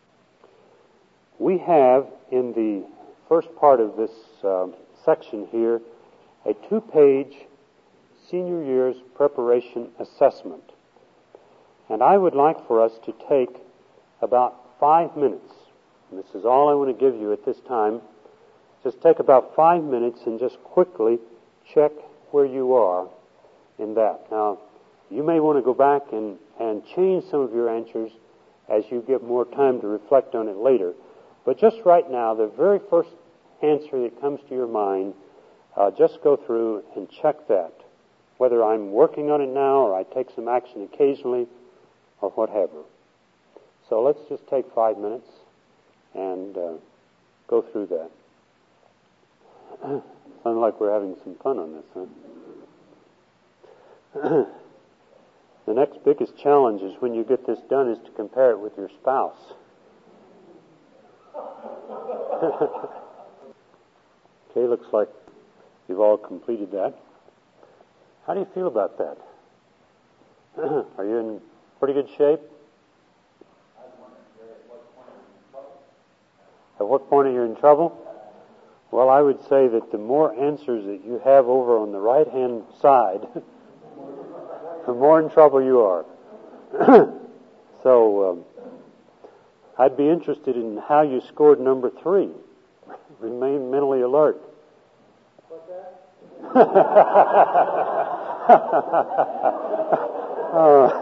We have, in the first part of this uh, section here, a two-page senior year's preparation assessment. And I would like for us to take about five minutes, and this is all I want to give you at this time, just take about five minutes and just quickly check where you are in that. Now, you may want to go back and, and change some of your answers as you get more time to reflect on it later. But just right now, the very first answer that comes to your mind, uh, just go through and check that. Whether I'm working on it now or I take some action occasionally or whatever. So let's just take five minutes and uh, go through that. Sounds like we're having some fun on this, huh? The next biggest challenge is when you get this done is to compare it with your spouse. Okay, looks like you've all completed that. How do you feel about that? Are you in pretty good shape? At what point are you in trouble? Well, I would say that the more answers that you have over on the right-hand side, the more in trouble you are. So, um, I'd be interested in how you scored number three. Remain mentally alert. What's that? oh.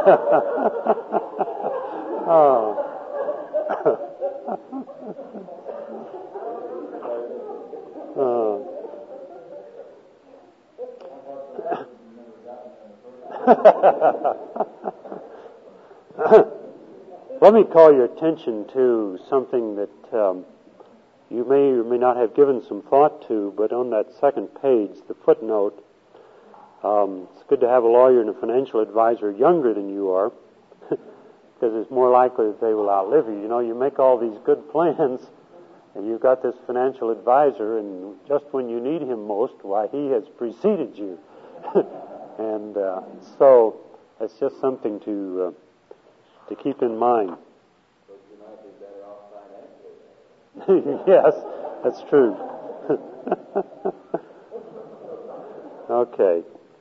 oh. oh. Let me call your attention to something that um, you may or may not have given some thought to, but on that second page, the footnote, Um, it's good to have a lawyer and a financial advisor younger than you are, because it's more likely that they will outlive you. You know, you make all these good plans, and you've got this financial advisor, and just when you need him most, why, he has preceded you. and uh, so it's just something to uh, to keep in mind. But you might be better off financially. Yes, that's true. Okay.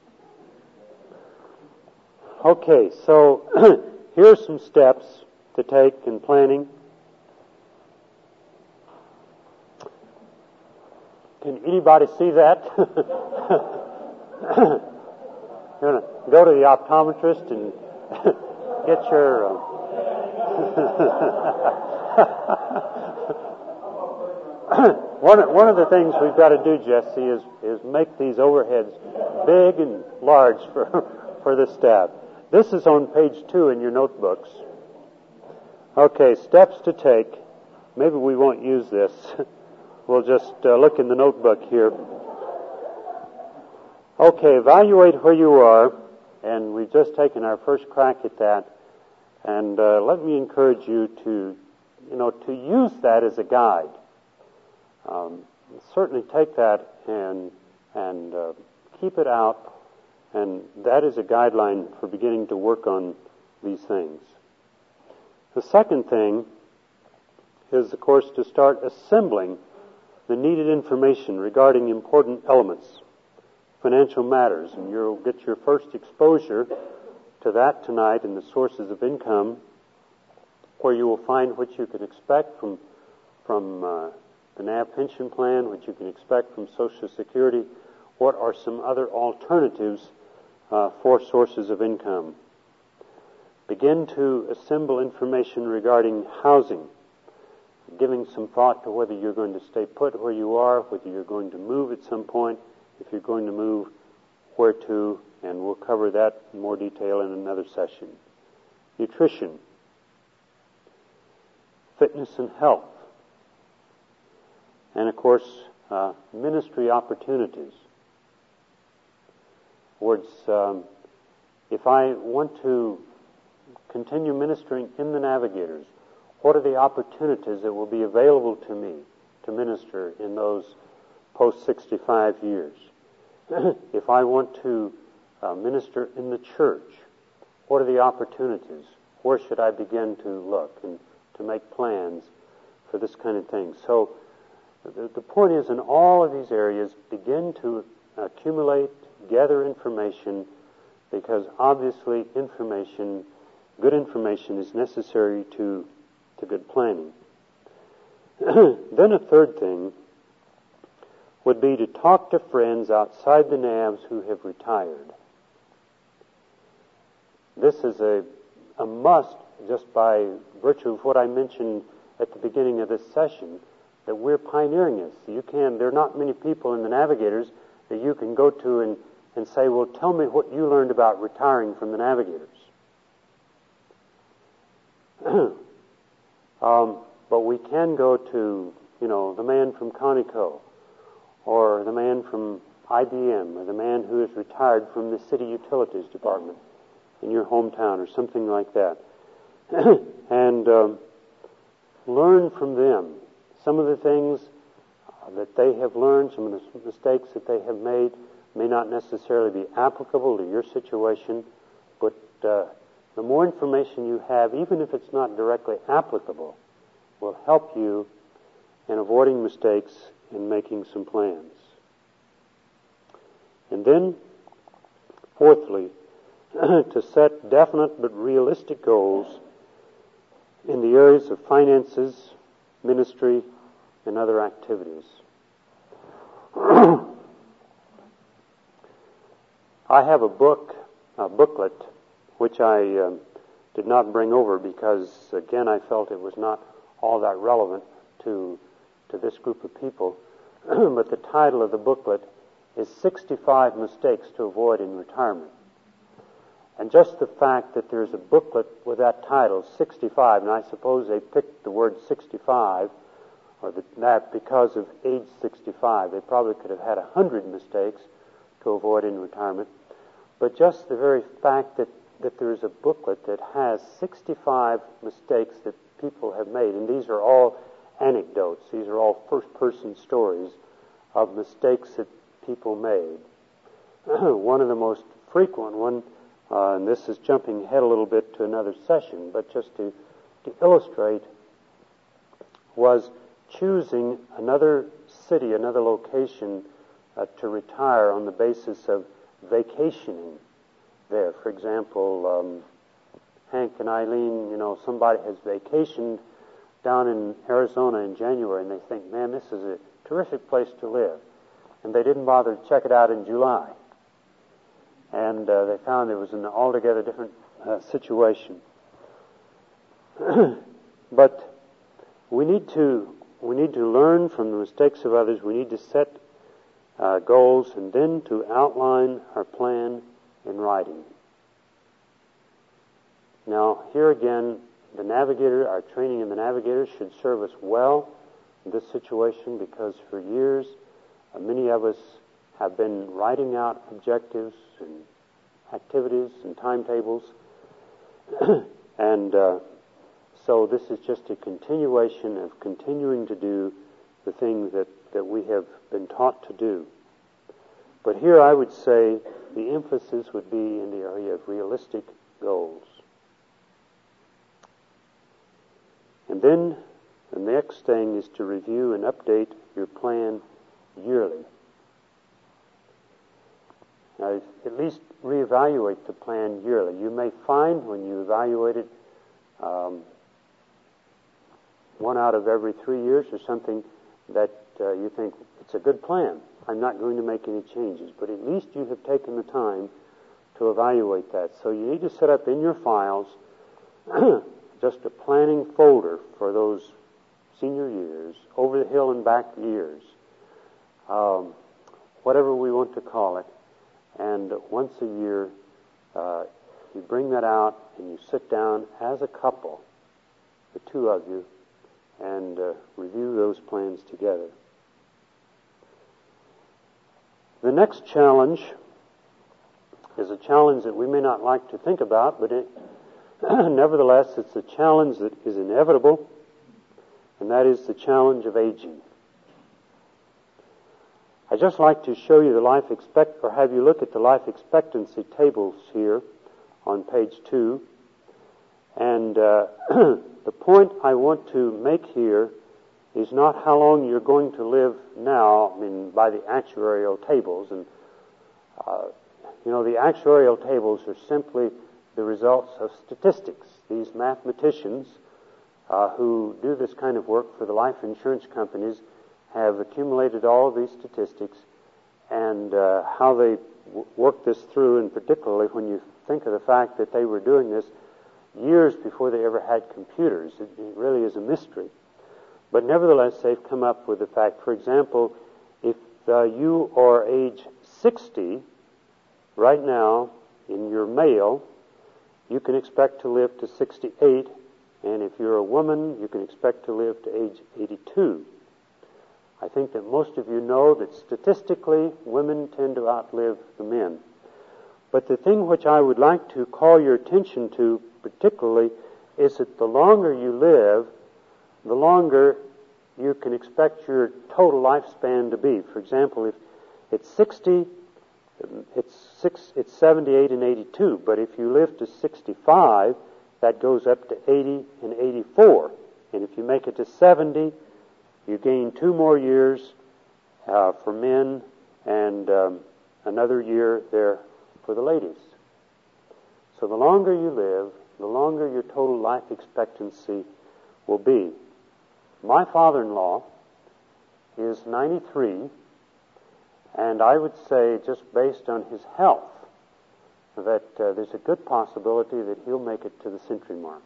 Okay, so here's some steps to take in planning. Can anybody see that? You're going to go to the optometrist and get your... Uh... one, of, one of the things we've got to do, Jesse, is, is make these overheads big and large for, for the staff. This is on page two in your notebooks. Okay, steps to take. Maybe we won't use this. We'll just uh, look in the notebook here. Okay, evaluate where you are, and we've just taken our first crack at that. And uh, let me encourage you to, you know, to use that as a guide. Um, certainly take that and and uh, keep it out. And that is a guideline for beginning to work on these things. The second thing is, of course, to start assembling the needed information regarding important elements, financial matters. And you'll get your first exposure to that tonight in the sources of income, where you will find what you can expect from, from uh, the N A V pension plan, what you can expect from Social Security, what are some other alternatives Uh, for sources of income. Begin to assemble information regarding housing, giving some thought to whether you're going to stay put where you are, whether you're going to move at some point, if you're going to move, where to, and we'll cover that in more detail in another session. Nutrition, fitness and health, and of course, uh, ministry opportunities. Words, um, if I want to continue ministering in the Navigators, what are the opportunities that will be available to me to minister in those post sixty-five years? If I want to uh, minister in the church, what are the opportunities? Where should I begin to look and to make plans for this kind of thing? So the, the point is, in all of these areas, begin to accumulate, gather information, because obviously information, good information, is necessary to, to good planning. Then a third thing would be to talk to friends outside the N A Vs who have retired. This is a, a must, just by virtue of what I mentioned at the beginning of this session, that we're pioneering this. You can, there are not many people in the Navigators that you can go to and and say, well, tell me what you learned about retiring from the Navigators. um, but we can go to, you know, the man from Conoco, or the man from I B M, or the man who is retired from the City Utilities Department in your hometown, or something like that. and um, learn from them some of the things that they have learned, some of the mistakes that they have made. May not necessarily be applicable to your situation, but uh, the more information you have, even if it's not directly applicable, will help you in avoiding mistakes and making some plans. And then, fourthly, to set definite but realistic goals in the areas of finances, ministry, and other activities. I have a book, a booklet, which I uh, did not bring over because, again, I felt it was not all that relevant to to this group of people. But the title of the booklet is sixty-five Mistakes to Avoid in Retirement. And just the fact that there's a booklet with that title, sixty-five, and I suppose they picked the word sixty-five, or the, that because of age sixty-five. They probably could have had a hundred mistakes to avoid in retirement. but just the very fact that, that there is a booklet that has sixty-five mistakes that people have made, and these are all anecdotes. These are all first-person stories of mistakes that people made. One of the most frequent one, uh, and this is jumping ahead a little bit to another session, but just to, to illustrate, was choosing another city, another location uh, to retire on the basis of vacationing there. For example, um, Hank and Eileen, you know, somebody has vacationed down in Arizona in January, and they think, man, this is a terrific place to live. And they didn't bother to check it out in July. And uh, they found it was an altogether different uh, situation. But we need to we need to learn from the mistakes of others. We need to set uh, goals and then to outline our plan in writing. Now, here again, the navigator, our training in the navigator should serve us well in this situation, because for years uh, many of us have been writing out objectives and activities and timetables. and uh, so this is just a continuation of continuing to do the things that, that we have been taught to do. But here I would say the emphasis would be in the area of realistic goals. And then the next thing is to review and update your plan yearly. Now, at least reevaluate the plan yearly. You may find when you evaluate it um, one out of every three years or something that uh, you think it's a good plan. I'm not going to make any changes, but at least you have taken the time to evaluate that. So you need to set up in your files just a planning folder for those senior years, over the hill and back years, um, whatever we want to call it. And once a year, uh, you bring that out and you sit down as a couple, the two of you, and uh, review those plans together. The next challenge is a challenge that we may not like to think about, but it, nevertheless, it's a challenge that is inevitable, and that is the challenge of aging. I'd just like to show you the life expect, or have you look at the life expectancy tables here on page two. And uh, the point I want to make here is not how long you're going to live now, I mean, by the actuarial tables. And, uh, you know, the actuarial tables are simply the results of statistics. These mathematicians uh, who do this kind of work for the life insurance companies have accumulated all of these statistics, and uh, how they w- work this through, and particularly when you think of the fact that they were doing this years before they ever had computers. It, it really is a mystery. But nevertheless, they've come up with the fact, for example, if uh, you are age sixty right now in your male, you can expect to live to sixty-eight, and if you're a woman, you can expect to live to age eighty-two. I think that most of you know that statistically, women tend to outlive the men. But the thing which I would like to call your attention to particularly is that the longer you live, the longer you can expect your total lifespan to be. For example, if it's sixty, it's six, it's seventy-eight and eighty-two. But if you live to sixty-five, that goes up to eighty and eighty-four. And if you make it to seventy, you gain two more years uh, for men and um, another year there for the ladies. So the longer you live, the longer your total life expectancy will be. My father-in-law is ninety-three, and I would say, just based on his health, that uh, there's a good possibility that he'll make it to the century mark.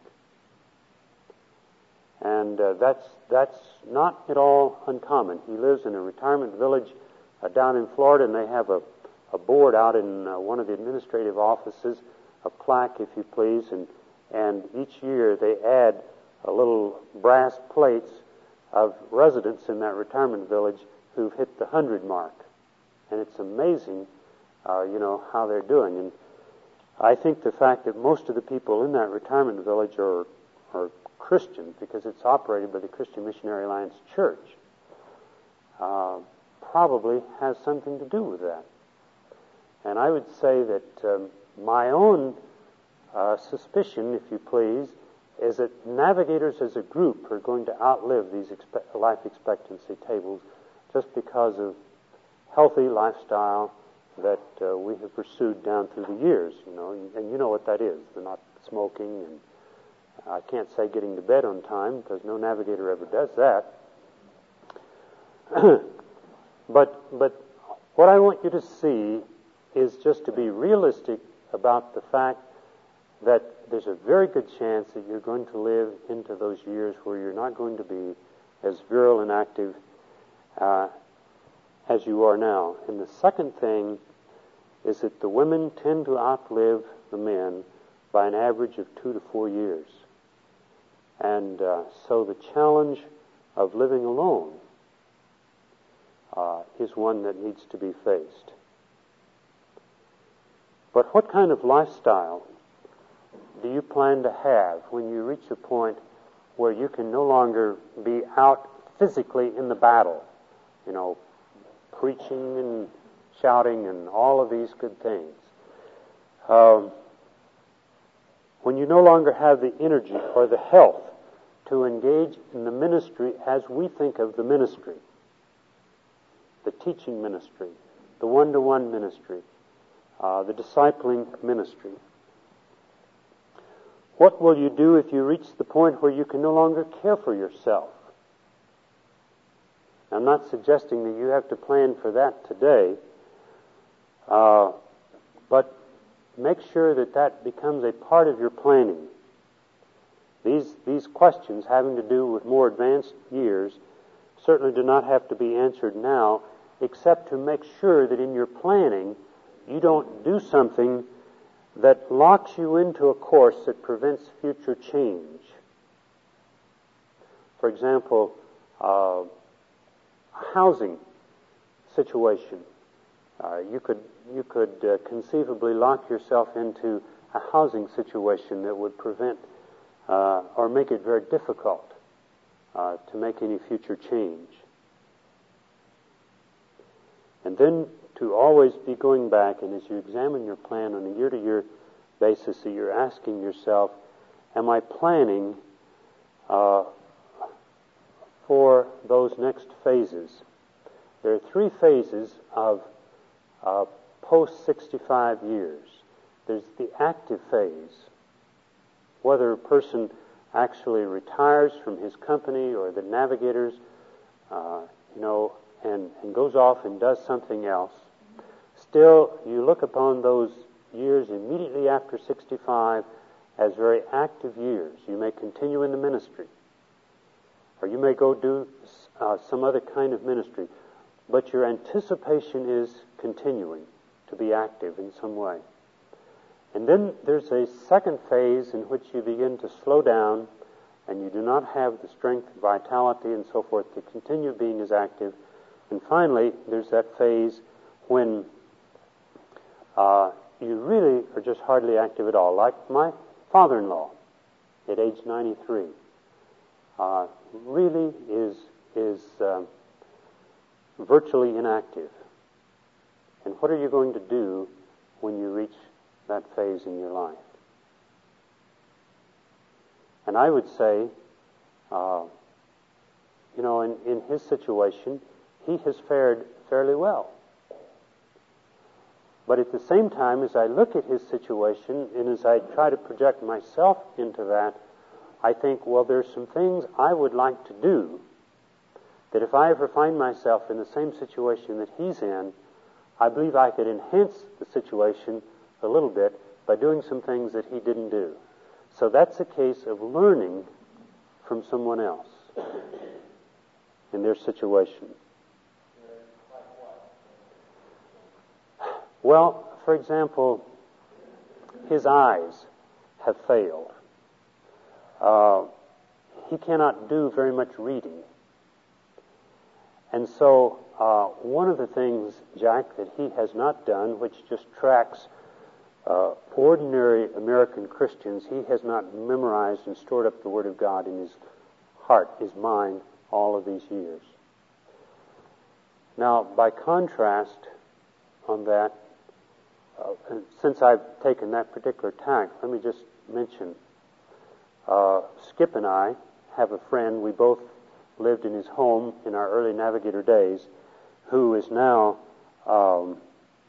And uh, that's that's not at all uncommon. He lives in a retirement village uh, down in Florida, and they have a, a board out in uh, one of the administrative offices, a plaque, if you please, and and each year they add a little brass plates of residents in that retirement village who've hit the hundred mark. And it's amazing uh, you know, how they're doing. And I think the fact that most of the people in that retirement village are, are Christian, because it's operated by the Christian Missionary Alliance Church, uh, probably has something to do with that. And I would say that um, my own uh, suspicion, if you please, is that navigators as a group are going to outlive these expe- life expectancy tables just because of healthy lifestyle that uh, we have pursued down through the years, you know, and, and you know what that is. They're not smoking, and I can't say getting to bed on time, because no navigator ever does that. but but what I want you to see is just to be realistic about the fact that there's a very good chance that you're going to live into those years where you're not going to be as virile and active uh, as you are now. And the second thing is that the women tend to outlive the men by an average of two to four years. And uh, so the challenge of living alone uh, is one that needs to be faced. But what kind of lifestyle do you plan to have when you reach a point where you can no longer be out physically in the battle, you know, preaching and shouting and all of these good things? Um, when you no longer have the energy or the health to engage in the ministry as we think of the ministry, the teaching ministry, the one-to-one ministry, uh, the discipling ministry. What will you do if you reach the point where you can no longer care for yourself? I'm not suggesting that you have to plan for that today, uh, but make sure that that becomes a part of your planning. These, these questions having to do with more advanced years certainly do not have to be answered now, except to make sure that in your planning you don't do something that locks you into a course that prevents future change. For example, uh, a housing situation. Uh, you could you could uh, conceivably lock yourself into a housing situation that would prevent uh, or make it very difficult uh, to make any future change. And then to always be going back, and as you examine your plan on a year-to-year basis, that you're asking yourself, am I planning uh, for those next phases? There are three phases of uh, post sixty-five years. There's the active phase, whether a person actually retires from his company or the navigators, uh, you know, and, and goes off and does something else. Still, you look upon those years immediately after sixty-five as very active years. You may continue in the ministry, or you may go do uh, some other kind of ministry, but your anticipation is continuing to be active in some way. And then there's a second phase in which you begin to slow down, and you do not have the strength, vitality, and so forth to continue being as active. And finally, there's that phase when uh, you really are just hardly active at all, like my father-in-law at age ninety-three. Uh, really is is uh, virtually inactive. And what are you going to do when you reach that phase in your life? And I would say, uh, you know, in, in his situation, he has fared fairly well. But at the same time, as I look at his situation, and as I try to project myself into that, I think, well, there's some things I would like to do that if I ever find myself in the same situation that he's in, I believe I could enhance the situation a little bit by doing some things that he didn't do. So that's a case of learning from someone else in their situation. Well, for example, his eyes have failed. Uh, he cannot do very much reading. And so uh, one of the things, Jack, that he has not done, which just tracks uh, ordinary American Christians, he has not memorized and stored up the Word of God in his heart, his mind, all of these years. Now, by contrast on that, uh, since I've taken that particular tack, let me just mention, uh, Skip and I have a friend, we both lived in his home in our early Navigator days, who is now, um,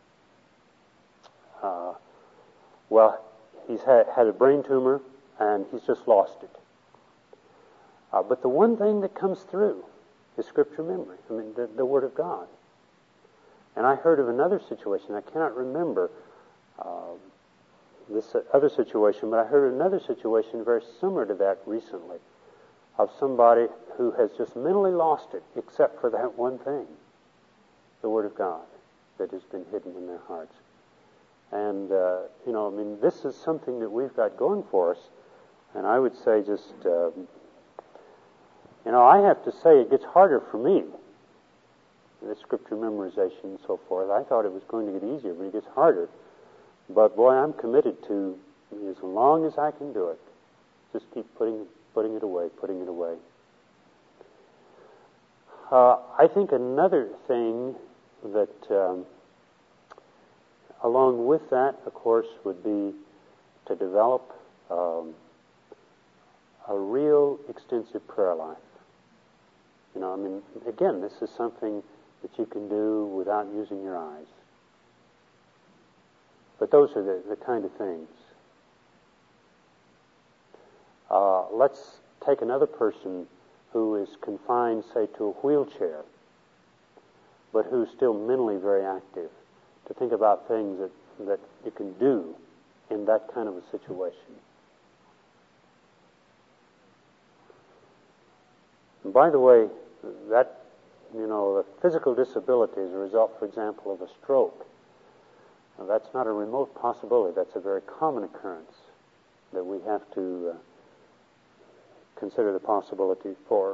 uh, well, he's had, had a brain tumor, and he's just lost it. Uh, but the one thing that comes through is Scripture memory, I mean, the, the Word of God. And I heard of another situation, I cannot remember uh, this other situation, but I heard of another situation very similar to that recently, of somebody who has just mentally lost it, except for that one thing, the Word of God, that has been hidden in their hearts. And, uh, you know, I mean, this is something that we've got going for us, and I would say just, uh, you know, I have to say it gets harder for me, the Scripture memorization and so forth. I thought it was going to get easier, but it gets harder. But, boy, I'm committed to, as long as I can do it, just keep putting putting it away, putting it away. Uh, I think another thing that, um, along with that, of course, would be to develop um, a real extensive prayer life. You know, I mean, again, this is something that you can do without using your eyes. But those are the, the kind of things. Uh, let's take another person who is confined, say, to a wheelchair, but who's still mentally very active, to think about things that, that you can do in that kind of a situation. And by the way, that, you know, the physical disability is a result, for example, of a stroke. Now, that's not a remote possibility. That's a very common occurrence that we have to uh, consider the possibility for.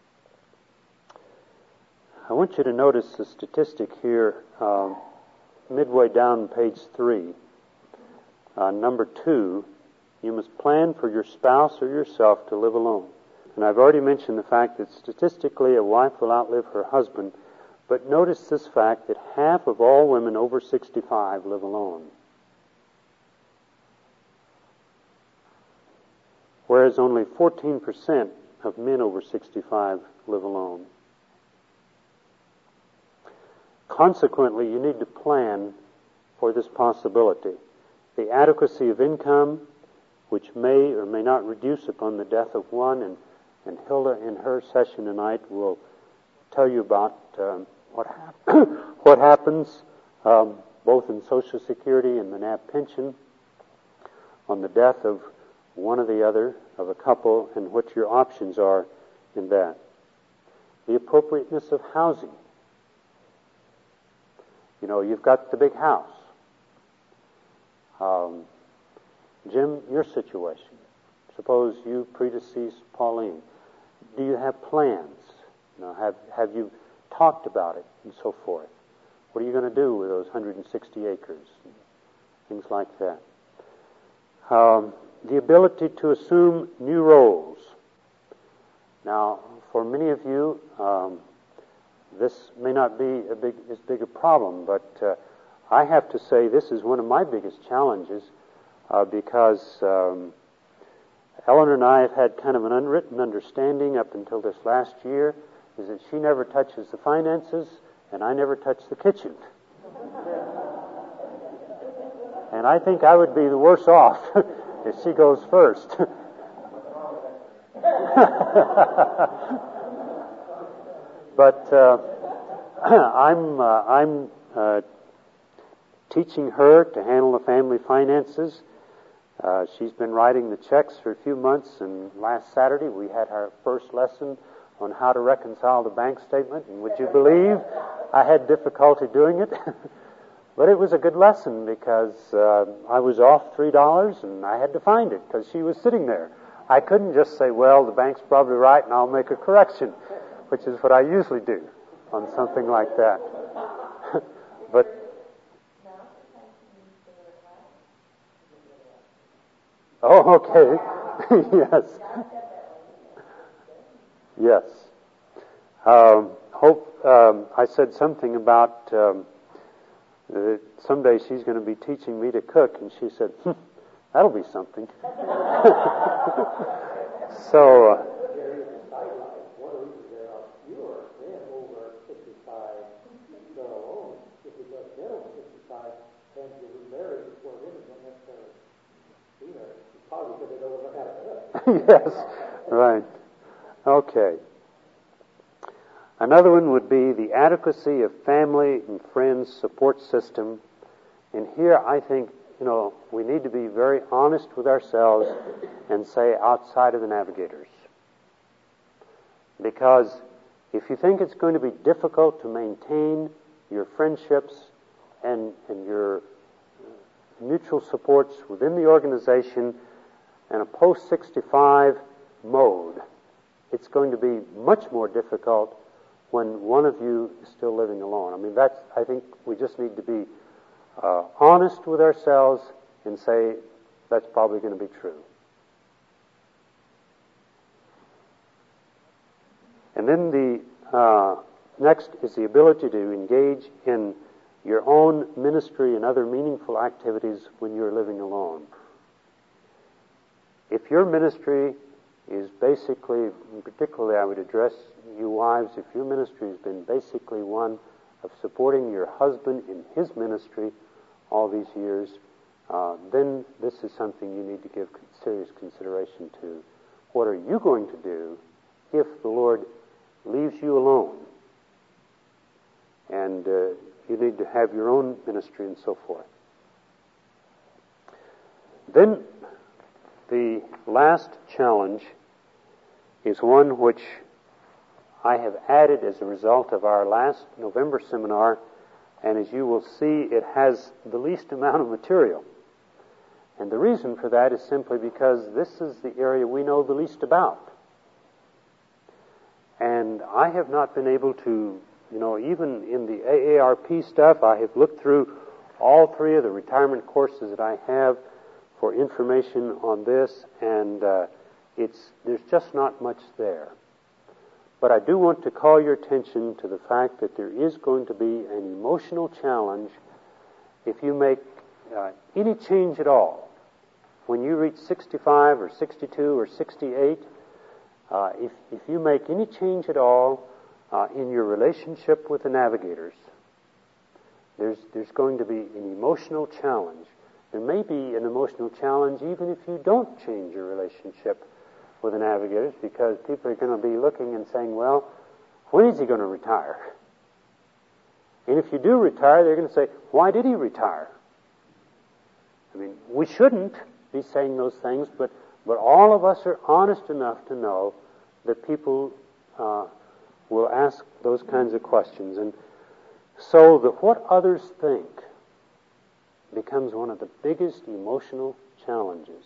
I want you to notice the statistic here, um, midway down page three. Uh, number two, you must plan for your spouse or yourself to live alone. And I've already mentioned the fact that statistically a wife will outlive her husband, but notice this fact that half of all women over sixty-five live alone, whereas only fourteen percent of men over sixty-five live alone. Consequently, you need to plan for this possibility. The adequacy of income, which may or may not reduce upon the death of one, and, and Hilda in her session tonight will tell you about um, what, hap- what happens um, both in Social Security and the N A B pension on the death of one or the other of a couple, and what your options are in that. The appropriateness of housing. You know, you've got the big house. Um, Jim, your situation. Suppose you predeceased Pauline. Do you have plans? You know, have have you talked about it and so forth? What are you going to do with those one hundred sixty acres? Things like that. Um, the ability to assume new roles. Now, for many of you, um, this may not be a big, as big a problem, but uh, I have to say this is one of my biggest challenges uh, because um, Eleanor and I have had kind of an unwritten understanding up until this last year, is that she never touches the finances and I never touch the kitchen. And I think I would be the worse off if she goes first. But uh, I'm uh, I'm uh, teaching her to handle the family finances. Uh, she's been writing the checks for a few months, and last Saturday we had our first lesson on how to reconcile the bank statement. And would you believe I had difficulty doing it? But it was a good lesson because uh, I was off three dollars and I had to find it because she was sitting there. I couldn't just say, well, the bank's probably right and I'll make a correction, which is what I usually do. on something like that. But oh, okay. Yes. Yes. Um, hope. Um, I said something about um, that someday she's going to be teaching me to cook, and she said, hm, "That'll be something." So. Uh, Yes, right. Okay. Another one would be the adequacy of family and friends support system. And here I think, you know, we need to be very honest with ourselves and say outside of the Navigators. Because if you think it's going to be difficult to maintain your friendships and, and your mutual supports within the organization in a post sixty-five mode, it's going to be much more difficult when one of you is still living alone. I mean, that's, I think we just need to be uh, honest with ourselves and say that's probably going to be true. And then the uh, next is the ability to engage in your own ministry and other meaningful activities when you're living alone. If your ministry is basically, particularly I would address you wives, if your ministry has been basically one of supporting your husband in his ministry all these years, uh, then this is something you need to give serious consideration to. What are you going to do if the Lord leaves you alone? And uh, you need to have your own ministry and so forth. Then the last challenge is one which I have added as a result of our last November seminar, and as you will see, it has the least amount of material. And the reason for that is simply because this is the area we know the least about. And I have not been able to, you know, even in the A A R P stuff, I have looked through all three of the retirement courses that I have for information on this, and uh, it's there's just not much there. But I do want to call your attention to the fact that there is going to be an emotional challenge if you make uh, any change at all. When you reach sixty-five or sixty-two or sixty-eight, uh, if, if you make any change at all uh, in your relationship with the Navigators, there's, there's going to be an emotional challenge. There may be an emotional challenge even if you don't change your relationship with the Navigators, because people are going to be looking and saying, well, when is he going to retire? And if you do retire, they're going to say, why did he retire? I mean, we shouldn't be saying those things, but, but all of us are honest enough to know that people uh, will ask those kinds of questions. And so that what others think becomes one of the biggest emotional challenges.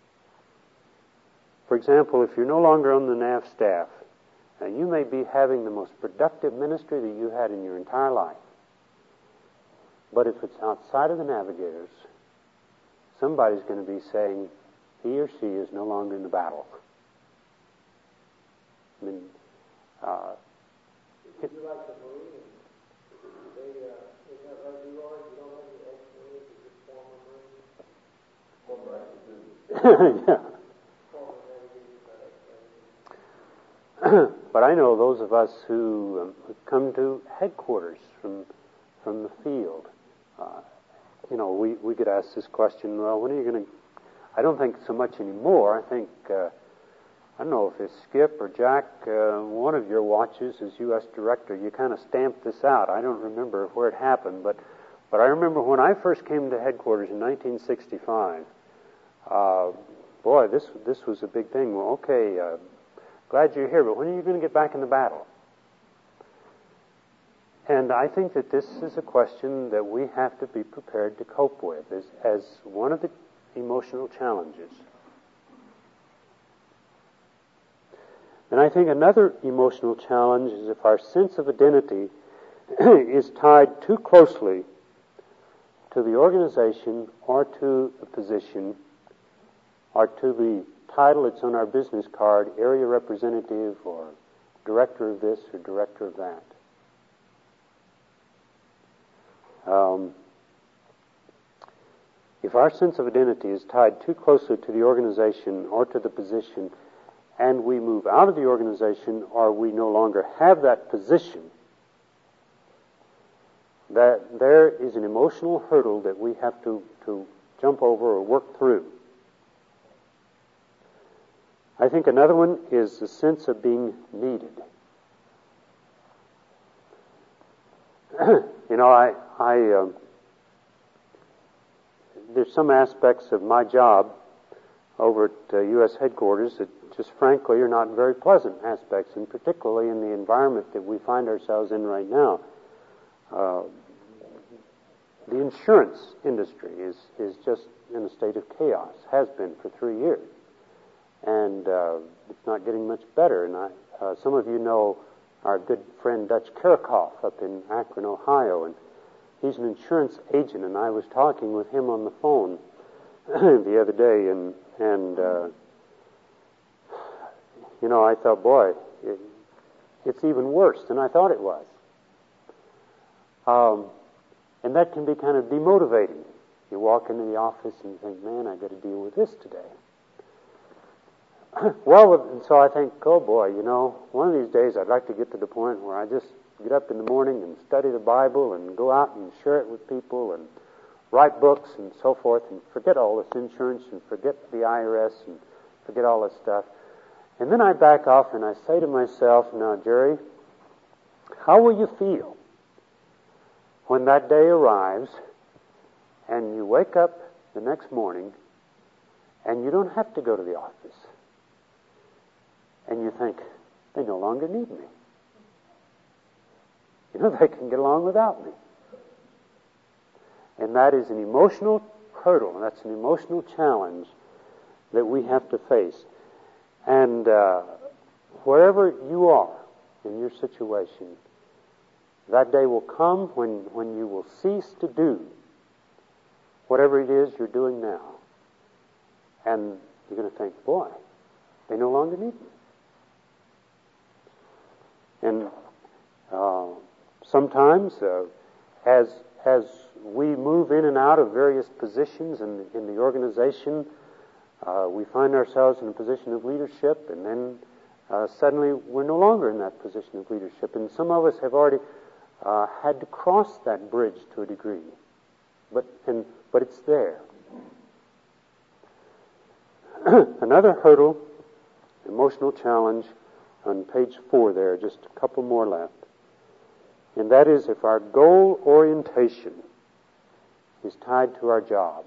For example, if you're no longer on the N A V staff, uh, you may be having the most productive ministry that you had in your entire life. But if it's outside of the Navigators, somebody's going to be saying, he or she is no longer in the battle. I mean, uh, it, you like the Marines? They, uh, they have like you are, you don't have any ex-Marines, you just former Marines? Former active duty. Yeah. But I know those of us who um, come to headquarters from from the field. Uh, you know, we, we get asked this question, well, when are you going to... I don't think so much anymore. I think, uh, I don't know if it's Skip or Jack, uh, one of your watches as U S Director, you kind of stamped this out. I don't remember where it happened, but, but I remember when I first came to headquarters in nineteen sixty-five, uh, boy, this, this was a big thing. Well, okay, uh, glad you're here, but when are you going to get back in the battle? And I think that this is a question that we have to be prepared to cope with as, as one of the emotional challenges. And I think another emotional challenge is if our sense of identity is tied too closely to the organization or to the position or to the title that's on our business card, area representative or director of this or director of that. Um, if our sense of identity is tied too closely to the organization or to the position, and we move out of the organization or we no longer have that position, that there is an emotional hurdle that we have to, to jump over or work through. I think another one is the sense of being needed. you know, I, I um, there's some aspects of my job over at uh, U S headquarters that just frankly are not very pleasant aspects, and particularly in the environment that we find ourselves in right now. Uh, the insurance industry is, is just in a state of chaos, has been for three years. And uh, it's not getting much better. And I, uh, some of you know our good friend Dutch Karakoff up in Akron, Ohio, and he's an insurance agent, and I was talking with him on the phone the other day, and, and uh, you know, I thought, boy, it, it's even worse than I thought it was. Um, and that can be kind of demotivating. You walk into the office and you think, man, I've got to deal with this today. Well, and so I think, oh boy, you know, one of these days I'd like to get to the point where I just get up in the morning and study the Bible and go out and share it with people and write books and so forth and forget all this insurance and forget the I R S and forget all this stuff. And then I back off and I say to myself, now, Jerry, how will you feel when that day arrives and you wake up the next morning and you don't have to go to the office? And you think, they no longer need me. You know, they can get along without me. And that is an emotional hurdle, and that's an emotional challenge that we have to face. And uh, wherever you are in your situation, that day will come when, when you will cease to do whatever it is you're doing now. And you're going to think, boy, they no longer need me. And uh, sometimes, uh, as as we move in and out of various positions in the, in the organization, uh, we find ourselves in a position of leadership, and then uh, suddenly we're no longer in that position of leadership. And some of us have already uh, had to cross that bridge to a degree, but and but it's there. Another hurdle, emotional challenge, on page four there, just a couple more left. And that is if our goal orientation is tied to our job.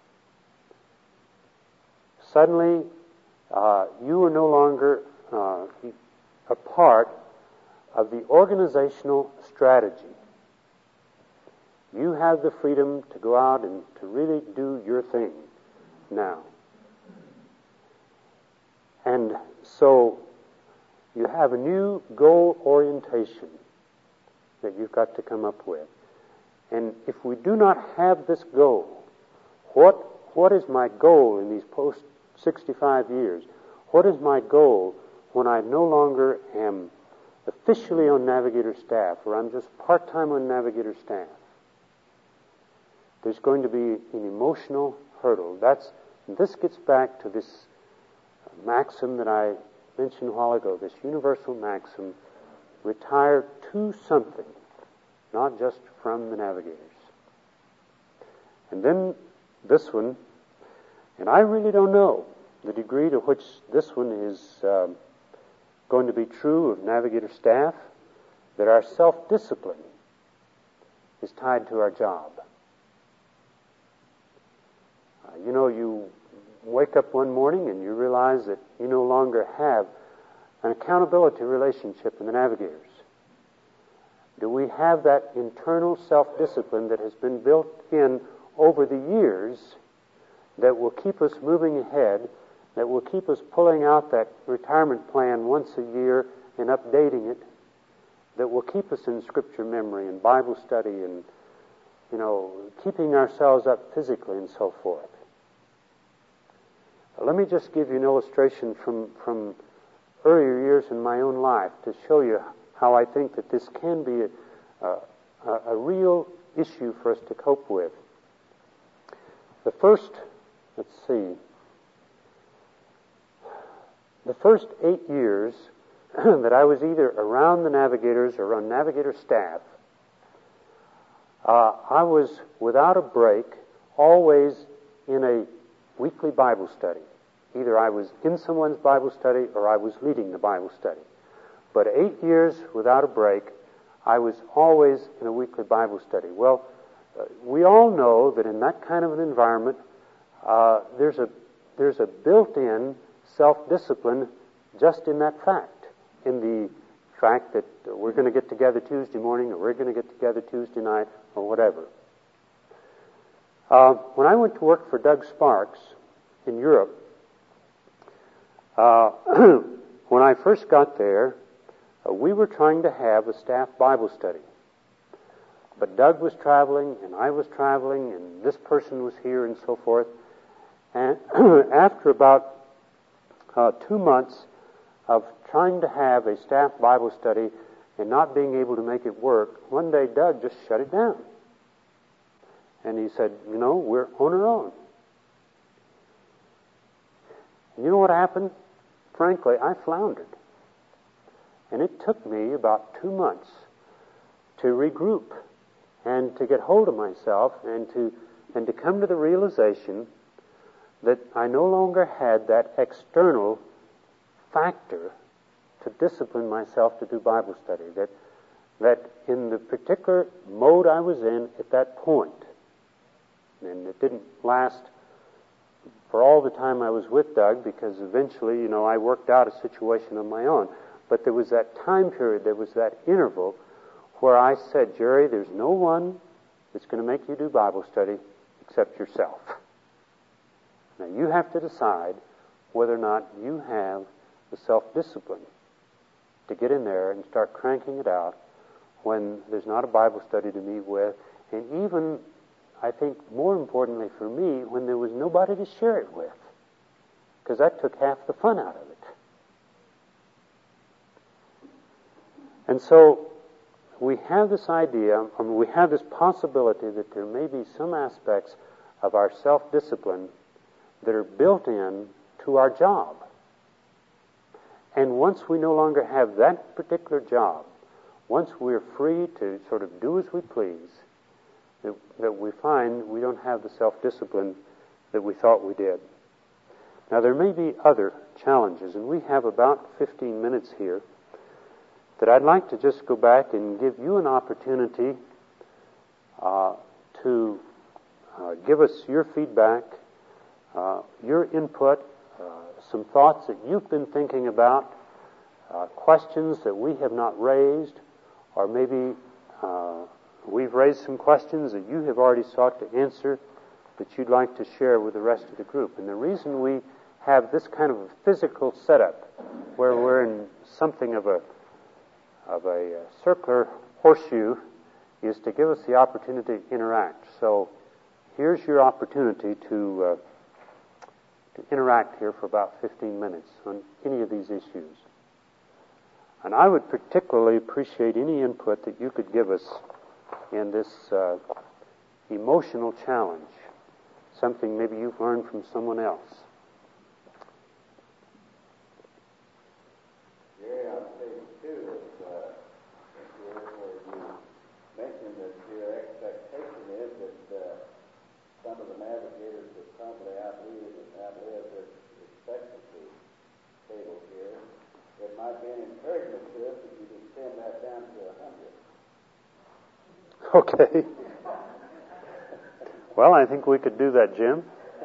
Suddenly, uh, you are no longer uh, a part of the organizational strategy. You have the freedom to go out and to really do your thing now. And so you have a new goal orientation that you've got to come up with. And if we do not have this goal, what what is my goal in these post sixty-five years? What is my goal when I no longer am officially on Navigator staff, or I'm just part-time on Navigator staff? There's going to be an emotional hurdle. That's this gets back to this maxim that I mentioned a while ago, this universal maxim, retire to something, not just from the navigators. And then this one, and I really don't know the degree to which this one is um, going to be true of navigator staff, that our self-discipline is tied to our job. Uh, you know, you wake up one morning and you realize that you no longer have an accountability relationship in the navigators. Do we have that internal self-discipline that has been built in over the years that will keep us moving ahead that will keep us pulling out that retirement plan once a year and updating it, that will keep us in Scripture memory and Bible study and, you know, keeping ourselves up physically and so forth. Let me just give you an illustration from, from earlier years in my own life to show you how I think that this can be a, a, a real issue for us to cope with. The first, let's see, the first eight years that I was either around the Navigators or on Navigator staff, uh, I was without a break always in a weekly Bible study. Either I was in someone's Bible study or I was leading the Bible study. But eight years without a break, I was always in a weekly Bible study. Well, uh, we all know that in that kind of an environment, uh, there's a there's a built-in self-discipline just in that fact, in the fact that we're going to get together Tuesday morning or we're going to get together Tuesday night or whatever. Uh, when I went to work for Doug Sparks in Europe, uh, when I first got there, uh, we were trying to have a staff Bible study. But Doug was traveling, and I was traveling, and this person was here, and so forth. And after about uh, two months of trying to have a staff Bible study and not being able to make it work, one day Doug just shut it down. And he said, you know, we're on our own. And you know what happened? Frankly, I floundered. And it took me about two months to regroup and to get hold of myself and to and to come to the realization that I no longer had that external factor to discipline myself to do Bible study. That that in the particular mode I was in at that point, and it didn't last for all the time I was with Doug, because eventually, you know, I worked out a situation on my own. But there was that time period, there was that interval where I said, Jerry, there's no one that's going to make you do Bible study except yourself. Now you have to decide whether or not you have the self-discipline to get in there and start cranking it out when there's not a Bible study to meet with, and even, I think, more importantly for me, when there was nobody to share it with, because that took half the fun out of it. And so we have this idea, I mean, we have this possibility that there may be some aspects of our self-discipline that are built in to our job. And once we no longer have that particular job, once we're free to sort of do as we please, that, that we find we don't have the self-discipline that we thought we did. Now, there may be other challenges, and we have about fifteen minutes here, that I'd like to just go back and give you an opportunity uh, to uh, give us your feedback, uh, your input, uh, some thoughts that you've been thinking about, uh, questions that we have not raised, or maybe uh, we've raised some questions that you have already sought to answer that you'd like to share with the rest of the group. And the reason we have this kind of a physical setup, where we're in something of a of a uh, circular horseshoe, is to give us the opportunity to interact. So here's your opportunity to uh, to interact here for about fifteen minutes on any of these issues. And I would particularly appreciate any input that you could give us in this uh, emotional challenge, something maybe you've learned from someone else. Some of the navigators would probably outlive, outlive this expectancy table here. It might be an encouragement to us if you could extend that down to a hundred. Okay. Well, I think we could do that, Jim.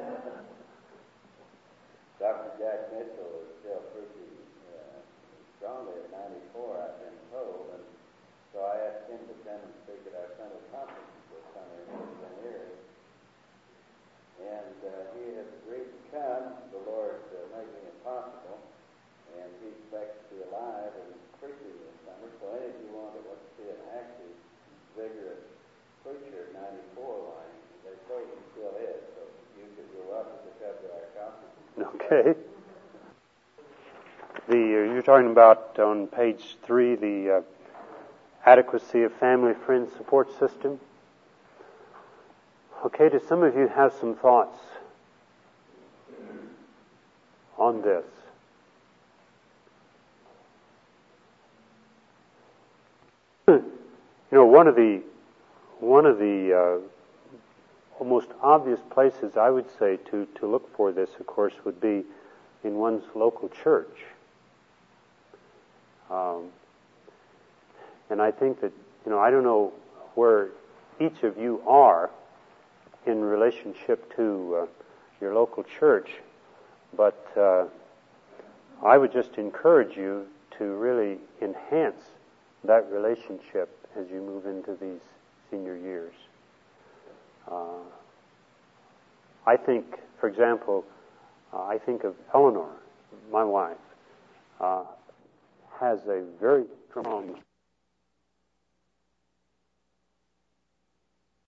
Doctor Jack Mitchell is still pretty uh, strongly at ninety-four, I've been told, and so I asked him to demonstrate at our summer conference this summer in Erie. And uh, he has agreed to come. The Lord uh, may Okay. The uh, you're talking about on page three the uh, adequacy of family friend support system. Okay, do some of you have some thoughts on this? You know, one of the one of the uh, most obvious places I would say to, to look for this, of course, would be in one's local church. Um, and I think that, you know, I don't know where each of you are in relationship to uh, your local church, but uh, I would just encourage you to really enhance that relationship as you move into these senior years. Uh, I think, for example, uh, I think of Eleanor, my wife, uh, has a very strong